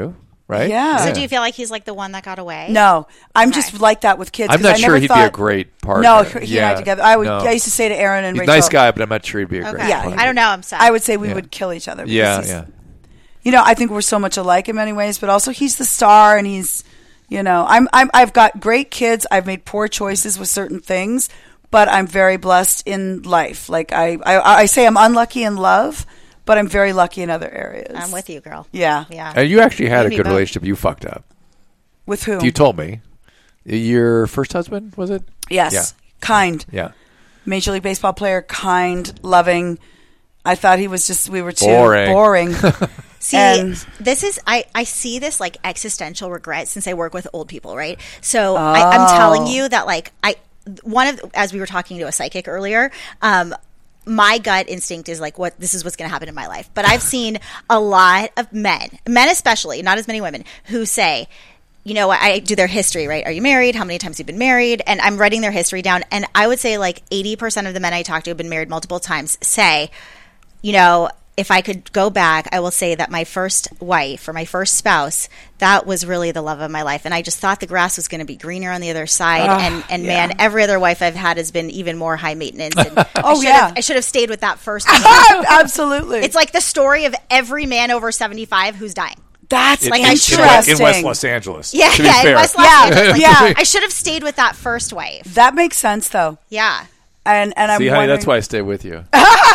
right? Yeah. So do you feel like he's like the one that got away? No, I'm Okay. just like that with kids. I'm 'cause not I sure never he'd thought, be a great partner. No, he yeah. and I together. I would. No. I used to say to Aaron and He's a Rachel, nice guy, but I'm not sure he'd be a great Okay. Yeah, partner. I don't know. I'm sorry. I would say we Yeah. would kill each other. because Yeah, he's- yeah. You know, I think we're so much alike in many ways, but also he's the star, and he's, you know, I'm, I'm, I've got great kids. I've made poor choices with certain things, but I'm very blessed in life. Like I, I, I say I'm unlucky in love, but I'm very lucky in other areas. I'm with you, girl. Yeah. Yeah. And you actually had You a and good me both. relationship. You fucked up. With who? You told me. Your first husband, was it? Yes. Yeah. Kind. Yeah. Major League Baseball player, kind, loving. I thought he was just, we were too Boring. boring. See, And- this is I, I see this like existential regret since I work with old people, right? So I, I'm telling you that like I one of as we were talking to a psychic earlier, um, my gut instinct is like what this is what's going to happen in my life. But I've seen a lot of men, men especially, not as many women, who say, you know, I do their history, right? Are you married? How many times you've been married? And I'm writing their history down. And I would say like eighty percent of the men I talk to who've been married multiple times say, you know, if I could go back, I will say that my first wife or my first spouse, that was really the love of my life. And I just thought the grass was going to be greener on the other side. Oh, and and yeah. man, every other wife I've had has been even more high maintenance. And I Oh, should yeah. have, I should have stayed with that first one. Absolutely. It's like the story of every man over seventy-five who's dying. That's Like, in, I in, should- interesting. in West Los Angeles. Yeah, to be yeah, fair. in West Los Yeah, Angeles. Like, yeah. I should have stayed with that first wife. That makes sense, though. Yeah. And and I'm See, honey, wondering, that's why I stay with you.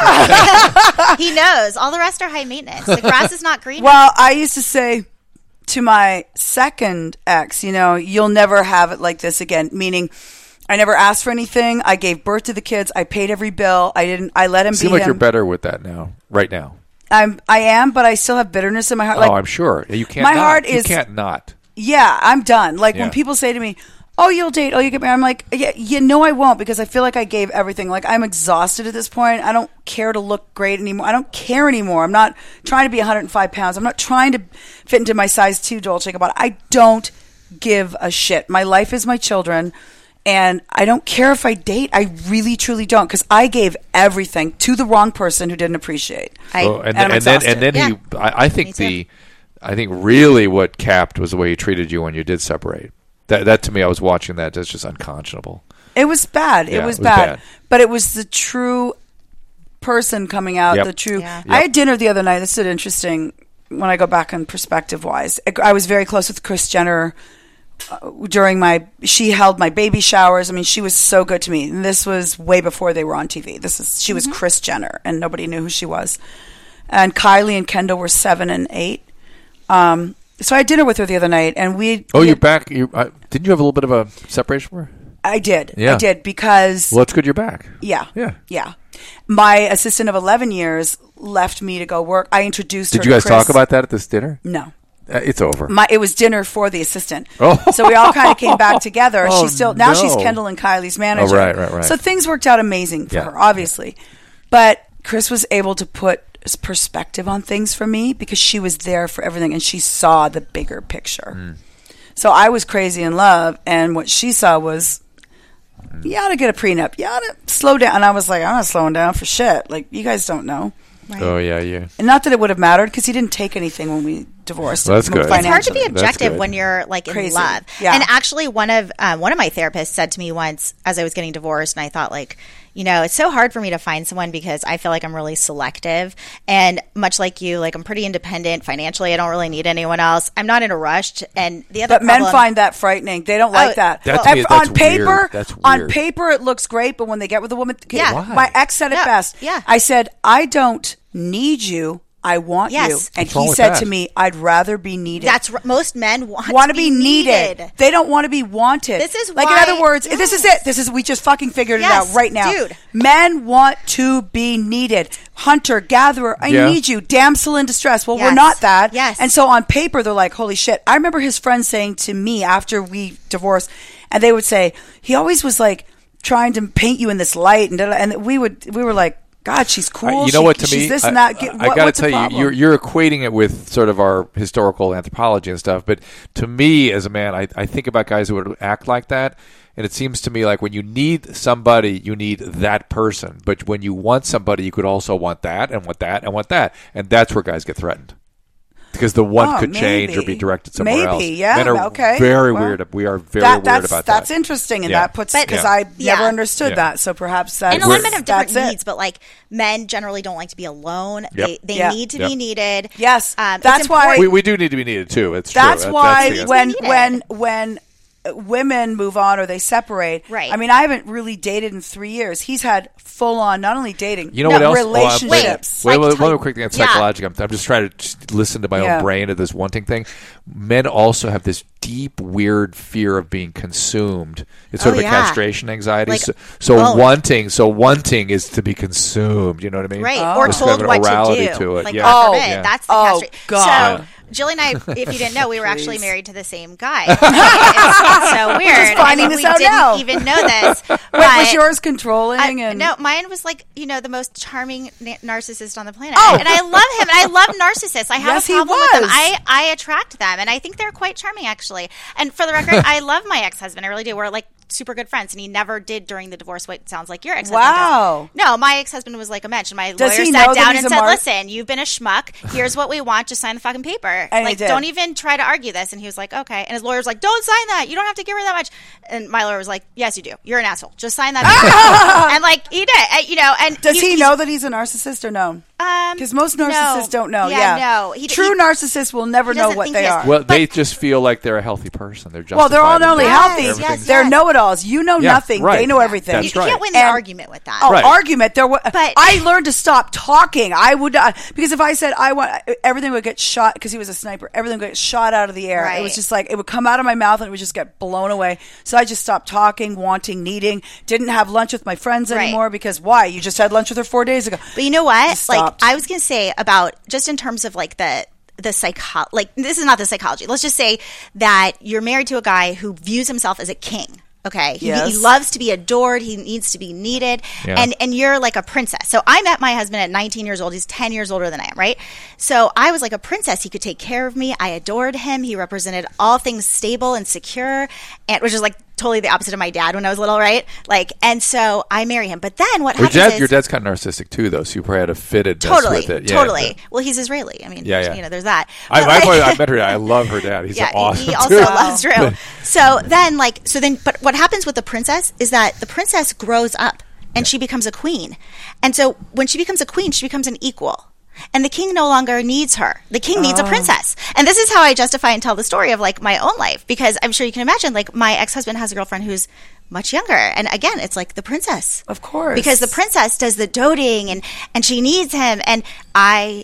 He knows. All the rest are high maintenance. The grass is not green. Well, I used to say to my second ex, you know, you'll never have it like this again. Meaning, I never asked for anything. I gave birth to the kids. I paid every bill. I didn't. I let him Seem be like him. you're better with that now, right now. I'm. I am, but I still have bitterness in my heart. Like, oh, I'm sure. You can't. my not. heart You is- can't not. yeah, I'm done. Like Yeah. when people say to me, "Oh, you'll date. Oh, you get married." I'm like, "Yeah, you know, I won't," because I feel like I gave everything. Like I'm exhausted at this point. I don't care to look great anymore. I don't care anymore. I'm not trying to be one hundred five pounds. I'm not trying to fit into my size two Dolce and Gabbana. I don't give a shit. My life is my children. And I don't care if I date. I really, truly don't, because I gave everything to the wrong person who didn't appreciate. I, Well, and, and I'm and then exhausted. and then Yeah. he. I, I think Me too. the. I think really what capped was the way he treated you when you did separate. That that to me, I was watching that. That's just unconscionable. It was bad. Yeah, it, was it was bad. bad. But it was the true person coming out. Yep. The true. Yeah. I had dinner the other night. This is interesting when I go back on perspective wise. I was very close with Kris Jenner uh, during my. She held my baby showers. I mean, she was so good to me. And this was way before they were on T V. This is she was Kris Jenner, and nobody knew who she was. And Kylie and Kendall were seven and eight. Um, so I had dinner with her the other night, and we. Oh, we you're had- back. You uh, didn't you have a little bit of a separation from her? I did. Yeah. I did because. Well, it's good you're back. Yeah. Yeah. Yeah. My assistant of eleven years left me to go work. I introduced her Did you to guys Chris. talk about that at this dinner? No. Uh, it's over. My, it was dinner for the assistant. Oh. So we all kind of came back together. Oh, She's still now she's no. Kendall and Kylie's manager. Oh, right, right, right. So things worked out amazing for Yeah. her, obviously. But Chris was able to put s- perspective on things for me because she was there for everything and she saw the bigger picture. Mm. So I was crazy in love, and what she saw was, you ought to get a prenup. You ought to slow down. And I was like, I'm not slowing down for shit. Like, you guys don't know. Right. Oh yeah, yeah. And not that it would have mattered because he didn't take anything when we divorced. Well, that's good. It's hard to be Financially, that's objective good. when you're like in Crazy. love. Yeah. And actually, one of um, one of my therapists said to me once, as I was getting divorced, and I thought like, you know, it's so hard for me to find someone because I feel like I'm really selective. And much like you, like I'm pretty independent financially. I don't really need anyone else. I'm not in a rush. To, and the other But men problem- find that frightening. They don't like Oh, that. That's If- weird. That's on paper, weird. That's on weird. paper, it looks great. But when they get with a woman, Yeah. Why? my ex said it No, best. yeah. I said, I don't need you. I want Yes. you. And What's wrong he with said that? to me, I'd rather be needed. That's r- most men want, want to be needed. They don't want to be wanted. This is like why- in other words, this is yes. it. This is we just fucking figured Yes, it out right now. dude. Men want to be needed. Hunter, gatherer, I Yeah. need you. Damsel in distress. Well, we're Yes. not that. Yes. And so on paper, they're like, holy shit. I remember his friends saying to me after we divorced, and they would say he always was like trying to paint you in this light, and da- da- and we would we were like, God, she's cool. I- you know She- what? To she's me, this I, and that. Get- I what- got to what's the tell you, problem? you're you're equating it with sort of our historical anthropology and stuff. But to me, as a man, I, I think about guys who would act like that, and it seems to me like when you need somebody, you need that person. But when you want somebody, you could also want that and want that and want that, and that's where guys get threatened. because the one Oh, could change or maybe. be directed somewhere Maybe, else. yeah, Men are okay. very Well, weird. We are very that, weird that's, about that's that. interesting, and Yeah. that puts But- because Yeah. I never Yeah. understood Yeah. that. So perhaps that's And a lot of men have different that's it. needs, but like men generally don't like to be alone. Yep. They, they Yeah. need to Yep. be needed. Yes. Um, it's That's why- important- We, we do need to be needed too. It's That's true. why That's the- when needed. when when uh, women move on or they separate. Right. I mean, I haven't really dated in three years. He's had full on not only dating, You know No, what else? relationships. Oh, I'm, wait, wait, Like, one more quick thing on yeah. psychology. I'm, I'm just trying to just listen to my Yeah. own brain of this wanting thing. Men also have this deep, weird fear of being consumed. It's sort Oh, of a yeah. castration anxiety. Like, so so oh. wanting, so wanting is to be consumed. You know what I mean? Right, Oh. or There's kind told of what an to orality do. to it. Like, Yeah. God Oh. forbid, Yeah. that's the Oh, castration. God. So, Jill and I, if you didn't know, we were actually Please. married to the same guy. It's so weird. just finding I mean, this we out didn't now. even know this. Wait, but was yours controlling? I, and no, mine was like, you know, the most charming na- narcissist on the planet. Oh. And I love him. And I love narcissists. I have Yes, a he problem with them. was. I, I attract them. And I think they're quite charming, actually. And for the record, I love my ex-husband. I really do. We're like super good friends. And he never did during the divorce what sounds like your ex-husband Wow. does. No, my ex-husband was like a mensch. And my Does lawyer he sat know that down he's and a said, mar- listen, you've been a schmuck. Here's what we want. Just sign the fucking paper. And he like, did. don't even try to argue this. And he was like, okay. And his lawyer's like, don't sign that. You don't have to give her that much. And my lawyer was like, yes, you do. You're an asshole. Just sign that paper. And like, he did. And, you know, and Does you- he he's- know that he's a narcissist or no? Um, Because most no. narcissists don't know. Yeah, Yeah, no. He- True he- narcissists will never he know doesn't what think they he is. are. Well, they But- just feel like they're a healthy person. They're Well, they're all justified in not only doing Yes, healthy, yes, everything. they're yes. know-it-alls. You know Yeah, nothing. right. They know everything. That's you right. can't win the And- argument with that. Oh, Right. argument! There, wa- But- I learned to stop talking. I would uh, because if I said I want, everything would get shot because he was a sniper. Everything would get shot out of the air. It was Right. just like it would come out of my mouth and it would just get blown away. So I just stopped talking, wanting, needing. Didn't have lunch with my friends Right. anymore because why? You just had lunch with her four days ago. But you know what? Just Like, stopped. I was going to say about just in terms of like the the psycho like this is not the psychology. Let's just say that you're married to a guy who views himself as a king. Okay, he, Yes. he loves to be adored. He needs to be needed, Yeah. and and you're like a princess. So I met my husband at nineteen years old. He's ten years older than I am, right? So I was like a princess. He could take care of me. I adored him. He represented all things stable and secure, and which is like totally the opposite of my dad when I was little, right? Like, and so I marry him. But then what Your, happens dad, is your dad's kind of narcissistic too, though. So you probably had a fitted totally, with it. Yeah, totally. but- Well, he's Israeli. I mean, Yeah, yeah. you know, there's that. I, But, I, like- I met her. I love her dad. He's yeah, awesome. he also too. loves Drew. So then, like, so then, but what happens with the princess is that the princess grows up and she becomes a queen. And so when she becomes a queen, she becomes an equal. And the king no longer needs her. The king needs a princess. And this is how I justify and tell the story of like my own life, because I'm sure you can imagine, like, my ex-husband has a girlfriend who's much younger. And again, it's like the princess. Of course. Because the princess does the doting and, and she needs him. And I,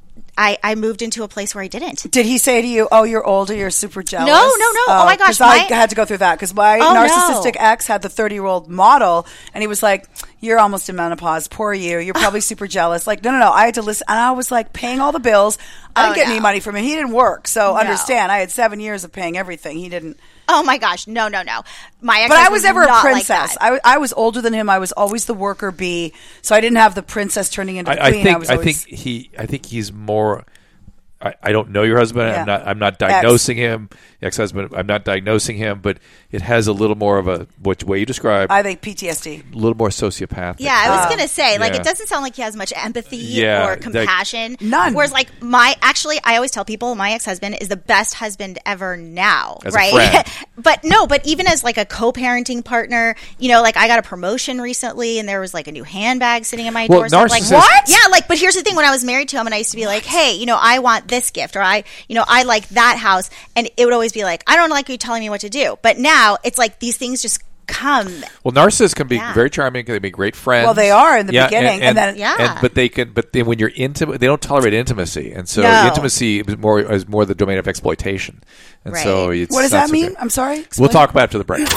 I, I moved into a place where I didn't. Did he say to you, "Oh, you're older, you're super jealous"? No, no, no. Oh, my gosh, 'cause I my- had to go through that because my Oh, no. narcissistic ex had the thirty-year-old model, and he was like, "You're almost in menopause. Poor you. You're probably super jealous." Like, no, no, no. I had to listen, and I was like paying all the bills. I didn't Oh, get no. any money from him. He didn't work, so No. understand. I had seven years of paying everything. He didn't. Oh my gosh, no, no, no. My ex But I was never a not like princess. that. I, I was older than him. I was always the worker bee, so I didn't have the princess turning into the I, I queen. think. was I always, think he. I think he's more. I, I don't know your husband. Yeah. I'm not. I'm not diagnosing him. Ex-husband. I'm not diagnosing him, but it has a little more of a what way you described. I think P T S D. a little more sociopathic. Yeah, I was Uh, gonna say, like, yeah. it doesn't sound like he has much empathy Yeah, or like- compassion. None. Whereas, like, my actually, I always tell people my ex husband is the best husband ever now, As a right? friend. But no, but even as like a co-parenting partner, you know, like I got a promotion recently, and there was like a new handbag sitting in my Well, doorstep. Like, narcissist- what? Yeah, like, but here's the thing: when I was married to him, and I used to be like, hey, you know, I want this gift, or I, you know, I like that house, and it would always be like, I don't like you telling me what to do. But now it's like these things just come. Well, narcissists can be Yeah. very charming. They can be great friends. Well, they are in the Yeah, beginning, and then- Yeah. and- but they can. But then when you're intimate, they don't tolerate intimacy, and so No. intimacy is more is more the domain of exploitation. And so, Right. it's What does not that so mean? good. I'm sorry. We'll Explain. talk about it after the break.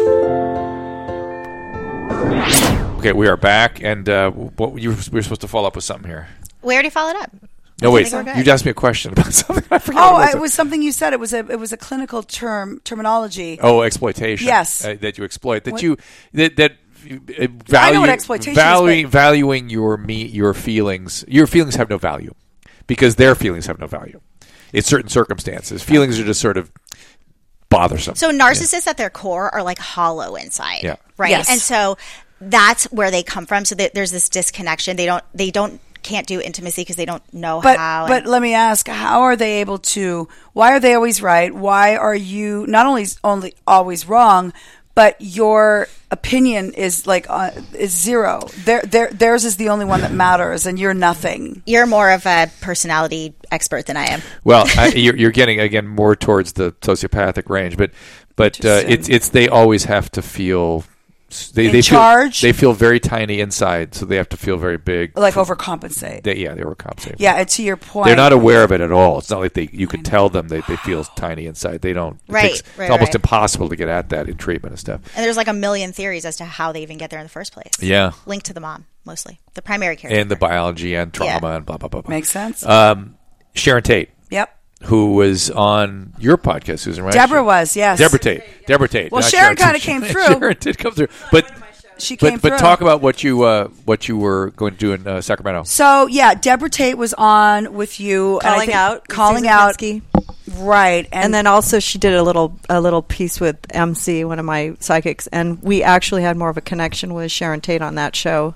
Okay, we are back, and uh, what you we were supposed to follow up with something here. We already followed up. No, I wait, think we're you good. asked me a question about something. I forgot. Oh, what it was something you said. It was a it was a clinical term terminology. Oh, exploitation. Yes. uh, that you exploit. That What- you that that. uh, Value, I know what exploitation is, valuing, but- valuing your me, your feelings. Your feelings have no value because their feelings have no value. In certain circumstances, feelings are just sort of bothersome. So narcissists at their core are like hollow inside, Yeah. right? Yes. And so that's where they come from. So that there's this disconnection. They don't they don't can't do intimacy because they don't know But how. but and- let me ask, how are they able to? Why are they always right? Why are you not only only always wrong, but your opinion is like uh, is zero? Their, their, theirs is the only one that matters, and you're nothing. You're more of a personality expert than I am. Well, I, you're, you're getting again more towards the sociopathic range, but but uh, it's it's they always have to feel they In they charge? Feel, they feel very tiny inside, so they have to feel very big. Like overcompensate. They, yeah, they overcompensate. Yeah, and to your point, They're not aware of it at all. It's not like they you can tell them they, they feel tiny inside. They don't. It Right, takes- right, It's almost right. impossible to get at that in treatment and stuff. And there's like a million theories as to how they even get there in the first place. Yeah. Linked to the mom, mostly. The primary caregiver. And the biology and trauma Yeah. and blah blah blah. blah. Makes sense. Um, Sharon Tate, Yep. who was on your podcast, Susan, right? Deborah She- was, yes. Deborah Tate. Deborah Tate. Well, not Sharon kinda Tate. came through. Sharon did come through, but She came but but through. talk about what you uh, what you were going to do in uh, Sacramento. So yeah, Deborah Tate was on with you, and I Calling think- out, calling Susan out, Minsky. right? And, And then also she did a little a little piece with M C, one of my psychics, and we actually had more of a connection with Sharon Tate on that show.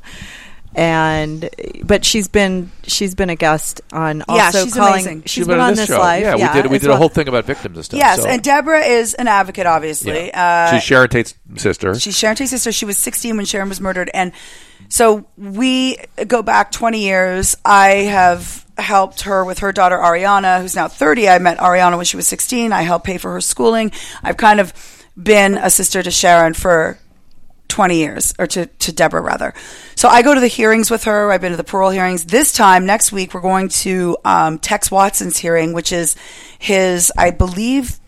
And but she's been she's been a guest on also Yeah, she's calling. amazing. She's been on this show. live. Yeah, we did we as did a well. whole thing about victims and stuff. yes, so- and Deborah is an advocate, obviously. yeah. Uh, she's Sharon Tate's sister. She's Sharon Tate's sister. She was sixteen when Sharon was murdered. And so we go back twenty years. I have helped her with her daughter, Ariana, who's now thirty. I met Ariana when she was sixteen. I helped pay for her schooling. I've kind of been a sister to Sharon for twenty years, or to, to Deborah, rather. So I go to the hearings with her. I've been to the parole hearings. This time, next week, we're going to um, Tex Watson's hearing, which is his, I believe,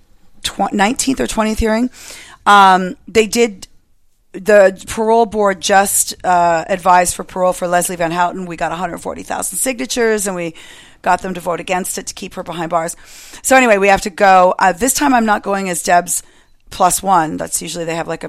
tw- nineteenth or twentieth hearing. Um, they did, the parole board just uh, advised for parole for Leslie Van Houten. We got one hundred forty thousand signatures, and we got them to vote against it to keep her behind bars. So anyway, we have to go. Uh, this time I'm not going as Deb's plus one. That's usually they have like a,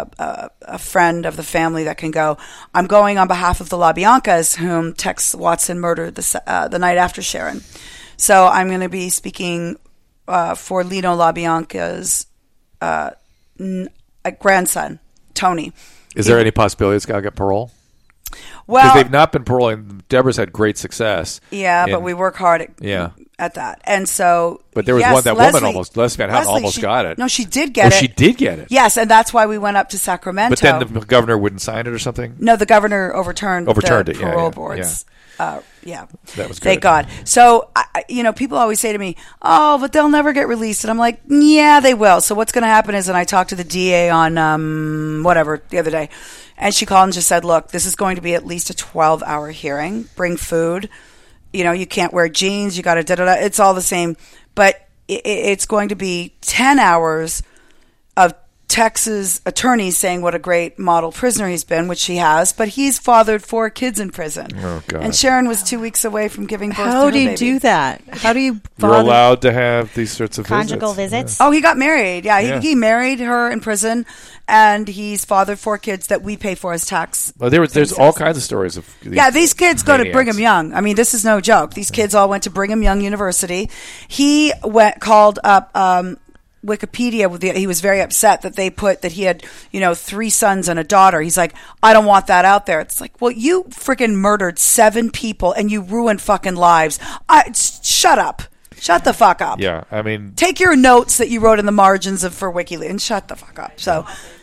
a a friend of the family that can go. I'm going on behalf of the LaBiancas, whom Tex Watson murdered the uh, the night after Sharon. So I'm going to be speaking uh, for Lino LaBianca's uh, n- uh, grandson, Tony. Is there any possibility this guy will get parole? Because Well, they've not been paroling. Deborah's had great success. yeah, but in- we work hard at, Yeah. at that. And so, But there was yes, one that Leslie, woman almost Leslie Van Houten Leslie, almost she- got it. No, she did get oh, it. she did get it. Yes, and that's why we went up to Sacramento. But then the governor wouldn't sign it or something. No, the governor overturned, Overturned the it, yeah, parole yeah, boards. Uh, yeah, That was thank good. God. So, I, I- you know, people always say to me, "Oh, but they'll never get released," and I'm like, "Yeah, they will." So, what's going to happen is, and I talked to the D A on um, whatever the other day, and she called and just said, "Look, this is going to be at least a twelve hour hearing. Bring food. You know, you can't wear jeans. You got to da da da. It's all the same, but it, it's going to be ten hours of Texas attorneys saying what a great model prisoner he's been, which he has, but he's fathered four kids in prison. Oh, God. And Sharon was two weeks away from giving birth to How her do you baby. do that? How do you You're bother? allowed to have these sorts of Conjugal visits. visits. Oh, he got married. Yeah, Yeah. He, he married her in prison, and he's fathered four kids that we pay for as tax. Well, there was, there's all kinds of stories of these Yeah, these kids go to maniacs. Brigham Young. I mean, this is no joke. These kids all went to Brigham Young University. He went called up um, Wikipedia. With the, he was very upset that they put that he had, you know, three sons and a daughter. He's like, I don't want that out there. It's like, well, you freaking murdered seven people and you ruined fucking lives. I, s- shut up. Shut the fuck up. Yeah, I mean, Take your notes that you wrote in the margins of for WikiLeaks and shut the fuck up. So,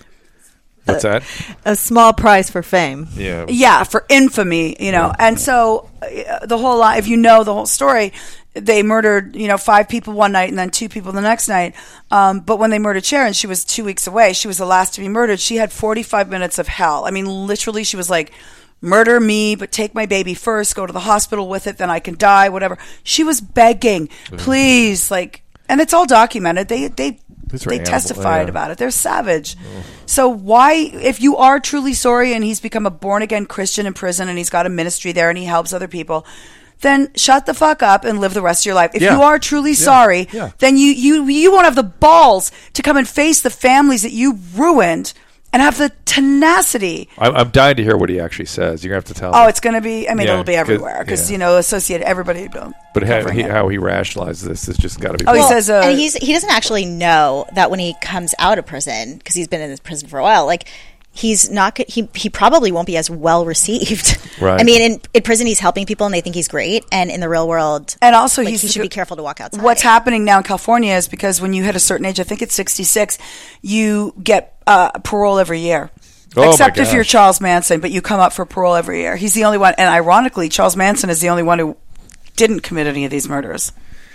what's that? A small price for fame. Yeah. yeah, for infamy, you know. And so uh, the whole lot, if you know the whole story, they murdered, you know, five people one night and then two people the next night. Um, but when they murdered Sharon, she was two weeks away. She was the last to be murdered. She had forty-five minutes of hell. I mean, literally, she was like, murder me, but take my baby first, go to the hospital with it, then I can die, whatever. She was begging, please, like, and it's all documented. They, they, These are they animal- testified yeah. about it. They're savage. So why, if you are truly sorry and he's become a born again Christian in prison and he's got a ministry there and he helps other people, then shut the fuck up and live the rest of your life. If Yeah. you are truly sorry, Yeah. then you, you, you won't have the balls to come and face the families that you ruined and have the tenacity. I'm, I'm dying to hear what he actually says. You're going to have to tell Oh, me. it's going to be, I mean, Yeah, it'll be 'cause- everywhere because, yeah. you know, associated, everybody. Don't, But how covering he, it. how he rationalizes this has just got to be. Oh, he Well, says, uh, and he's he doesn't actually know that when he comes out of prison, because he's been in this prison for a while, like he's not. He he probably won't be as well received. Right. I mean, in, in prison, he's helping people, and they think he's great. And in the real world, And also, like, he's he should be careful to walk outside. What's happening now in California is because when you hit a certain age, I think it's sixty-six, you get uh, parole every year. Oh, my Except if you're gosh. Charles Manson, but you come up for parole every year. He's the only one, and ironically, Charles Manson is the only one who didn't commit any of these murders.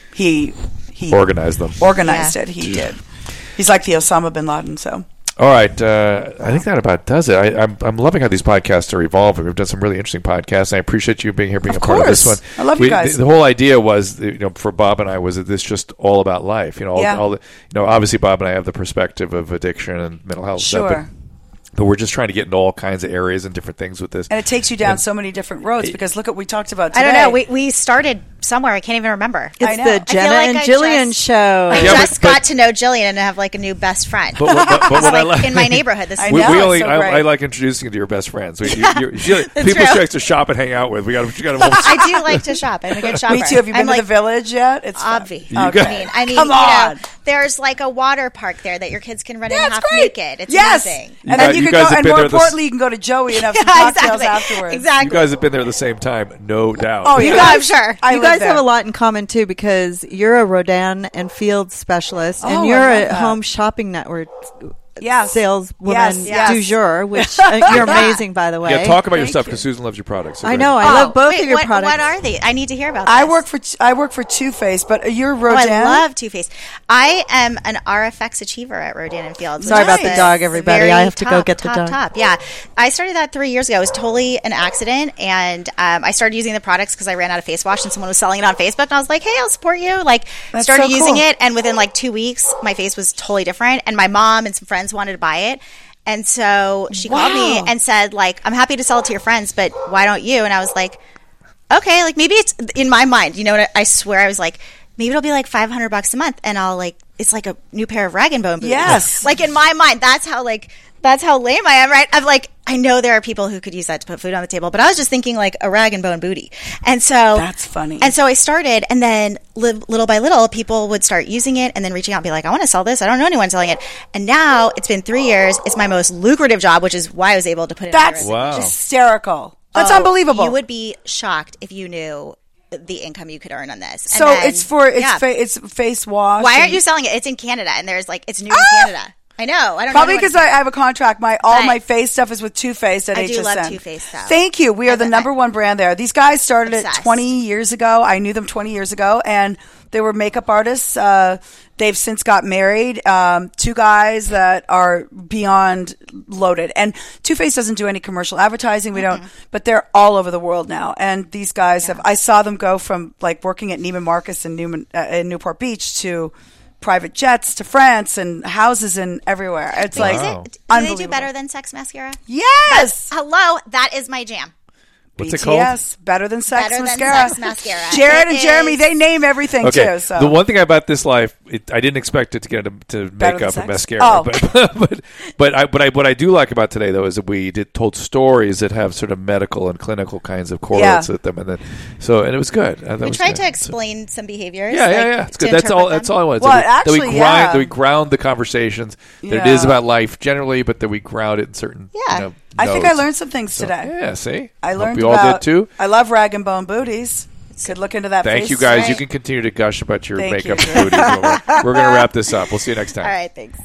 He he Organized them. Organized Yeah. it. He did. He's like the Osama bin Laden. So All right, uh, I think that about does it. I, I'm I'm loving how these podcasts are evolving. We've done some really interesting podcasts, and I appreciate you being here, being Of a part of this one. course. I love you We- guys. The, the whole idea was, you know, for Bob and I, was that this just all about life. You know, all, Yeah. all the, you know, obviously Bob and I have the perspective of addiction and mental health stuff, sure. but, but we're just trying to get into all kinds of areas and different things with this. And it takes you down And- so many different roads because look what we talked about today. I don't know. We we started somewhere. I can't even remember. It's I know. the I feel Jenna like and I Jillian just- show. I Yeah, but- just but- got to know Jillian and have like a new best friend. But, what- but, but It's what I like like in my neighborhood. This I is We, know, we it's only, so I, great. I like introducing you to your best friends. We, you, you, you, people true. she likes to shop and hang out with. We got to got to. I do like to shop. I'm a good shopper. Me too. Have you been I'm to like, the village yet? It's fun. Obvi. You I got- mean, I mean, Come you on. know, there's like a water park there that your kids can run Yeah, in it's half great. naked. It's yes. amazing. You And guys- then you, you can guys go, have and been more there this- importantly, you can go to Joey and have some Yeah, cocktails exactly. afterwards. Exactly. You guys have been there at the same time, no doubt. Oh, You yeah. guys, I'm sure. I You live guys there. have a lot in common too, because you're a Rodan and Field specialist, Oh, and I you're love a that. home shopping network Yes. saleswoman Yes, yes. du jour, which uh, you're amazing, by the way. Yeah, talk about your Thank stuff you. because Susan loves your products. So I go know. ahead. I love both wait, of your what, products. What are they? I need to hear about this. I work for I work for Too Faced, but you're Oh, Rodan. I love Too Faced. I am an R F X achiever at Rodan and Fields. Sorry about the Nice. dog, everybody. Very I have to go top, get the top, dog. Top. Yeah, I started that three years ago. It was totally an accident, and um, I started using the products because I ran out of face wash, and someone was selling it on Facebook, and I was like, "Hey, I'll support you." Like, That's started so using cool. it, and within like two weeks, my face was totally different. And my mom and some friends wanted to buy it. And so she called me Wow. and said, like, I'm happy to sell it to your friends, but why don't you? And I was like, okay, like maybe it's in my mind, you know what? I swear I was like, maybe it'll be like five hundred bucks a month and I'll like, it's like a new pair of rag and bone boots. Yes. Like in my mind, that's how like, that's how lame I am, right? I'm like, I know there are people who could use that to put food on the table, but I was just thinking like a rag and bone booty. And so That's funny. And so I started, and then li- little by little, people would start using it and then reaching out and be like, I want to sell this. I don't know anyone selling it. And now it's been three years. It's my most lucrative job, which is why I was able to put it That's in my resume. Wow. hysterical. That's Oh, unbelievable. You would be shocked if you knew the income you could earn on this. And so then- it's for it's yeah. fa- it's face wash. Why aren't and- you selling it? It's in Canada, and there's like it's new in Canada. I know. I don't Probably know because I, I have a contract. My all Right. my face stuff is with Too Faced at I H S N. do love Too Faced, though. Thank you. We are I the love number it. one brand there. These guys started it Obsessed. twenty years ago. I knew them twenty years ago, and they were makeup artists. Uh, they've since got married. Um, two guys that are beyond loaded. And Too Faced doesn't do any commercial advertising. We don't, but they're all over the world now. And these guys have. I saw them go from like working at Neiman Marcus in Newman uh, in Newport Beach to private jets to France and houses and everywhere. It's Wait, like is Wow. it, do they do unbelievable. better than Sex Mascara? Yes. Hello, that is my jam. What's B it T called? S, better than sex Better than mascara. Sex Mascara. Jared It and Jeremy, is- they name everything Okay. too. So The one thing about this life, it, I didn't expect it to get into to Better makeup than and sex? mascara. Oh. But but but I but I what I do like about today though is that we did told stories that have sort of medical and clinical kinds of correlates Yeah. with them, and then so and it was good. I thought it We was tried good. to explain some behaviors. Yeah, yeah, like, yeah. It's to good. That's all. interpret That's them. all I wanted. Well, that, we, actually, that we grind. yeah. That we ground the conversations. That it Yeah. is about life generally, but that we ground it in certain. Yeah. You know, I think I notes. learned some things So, today. Yeah. See, I Hope learned you all about, did too. I love rag and bone booties. Could look into that. Thank face you guys. You right. can continue to gush about your Thank makeup you. and booties. We're, we're going to wrap this up. We'll see you next time. All right, thanks.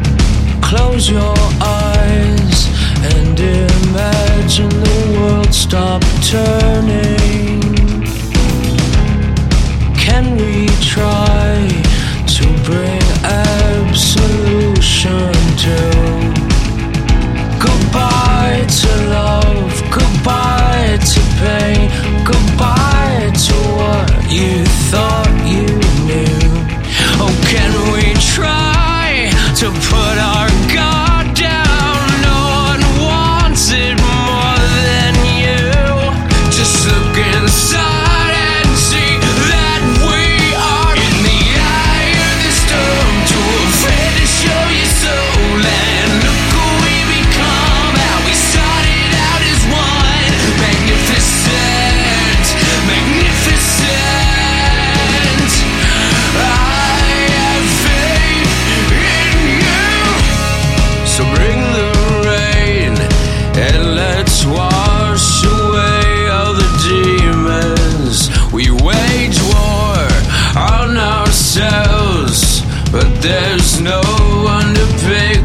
Close your eyes and imagine the world stop turning. Can we try to bring absolution to goodbye to love, goodbye to pain, goodbye to what you thought you knew? Oh, can we try to put our guard down? No one wants it more than you. Just look inside and see that we are in the eye of the storm, too afraid to show yourself.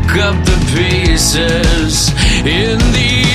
up the pieces in the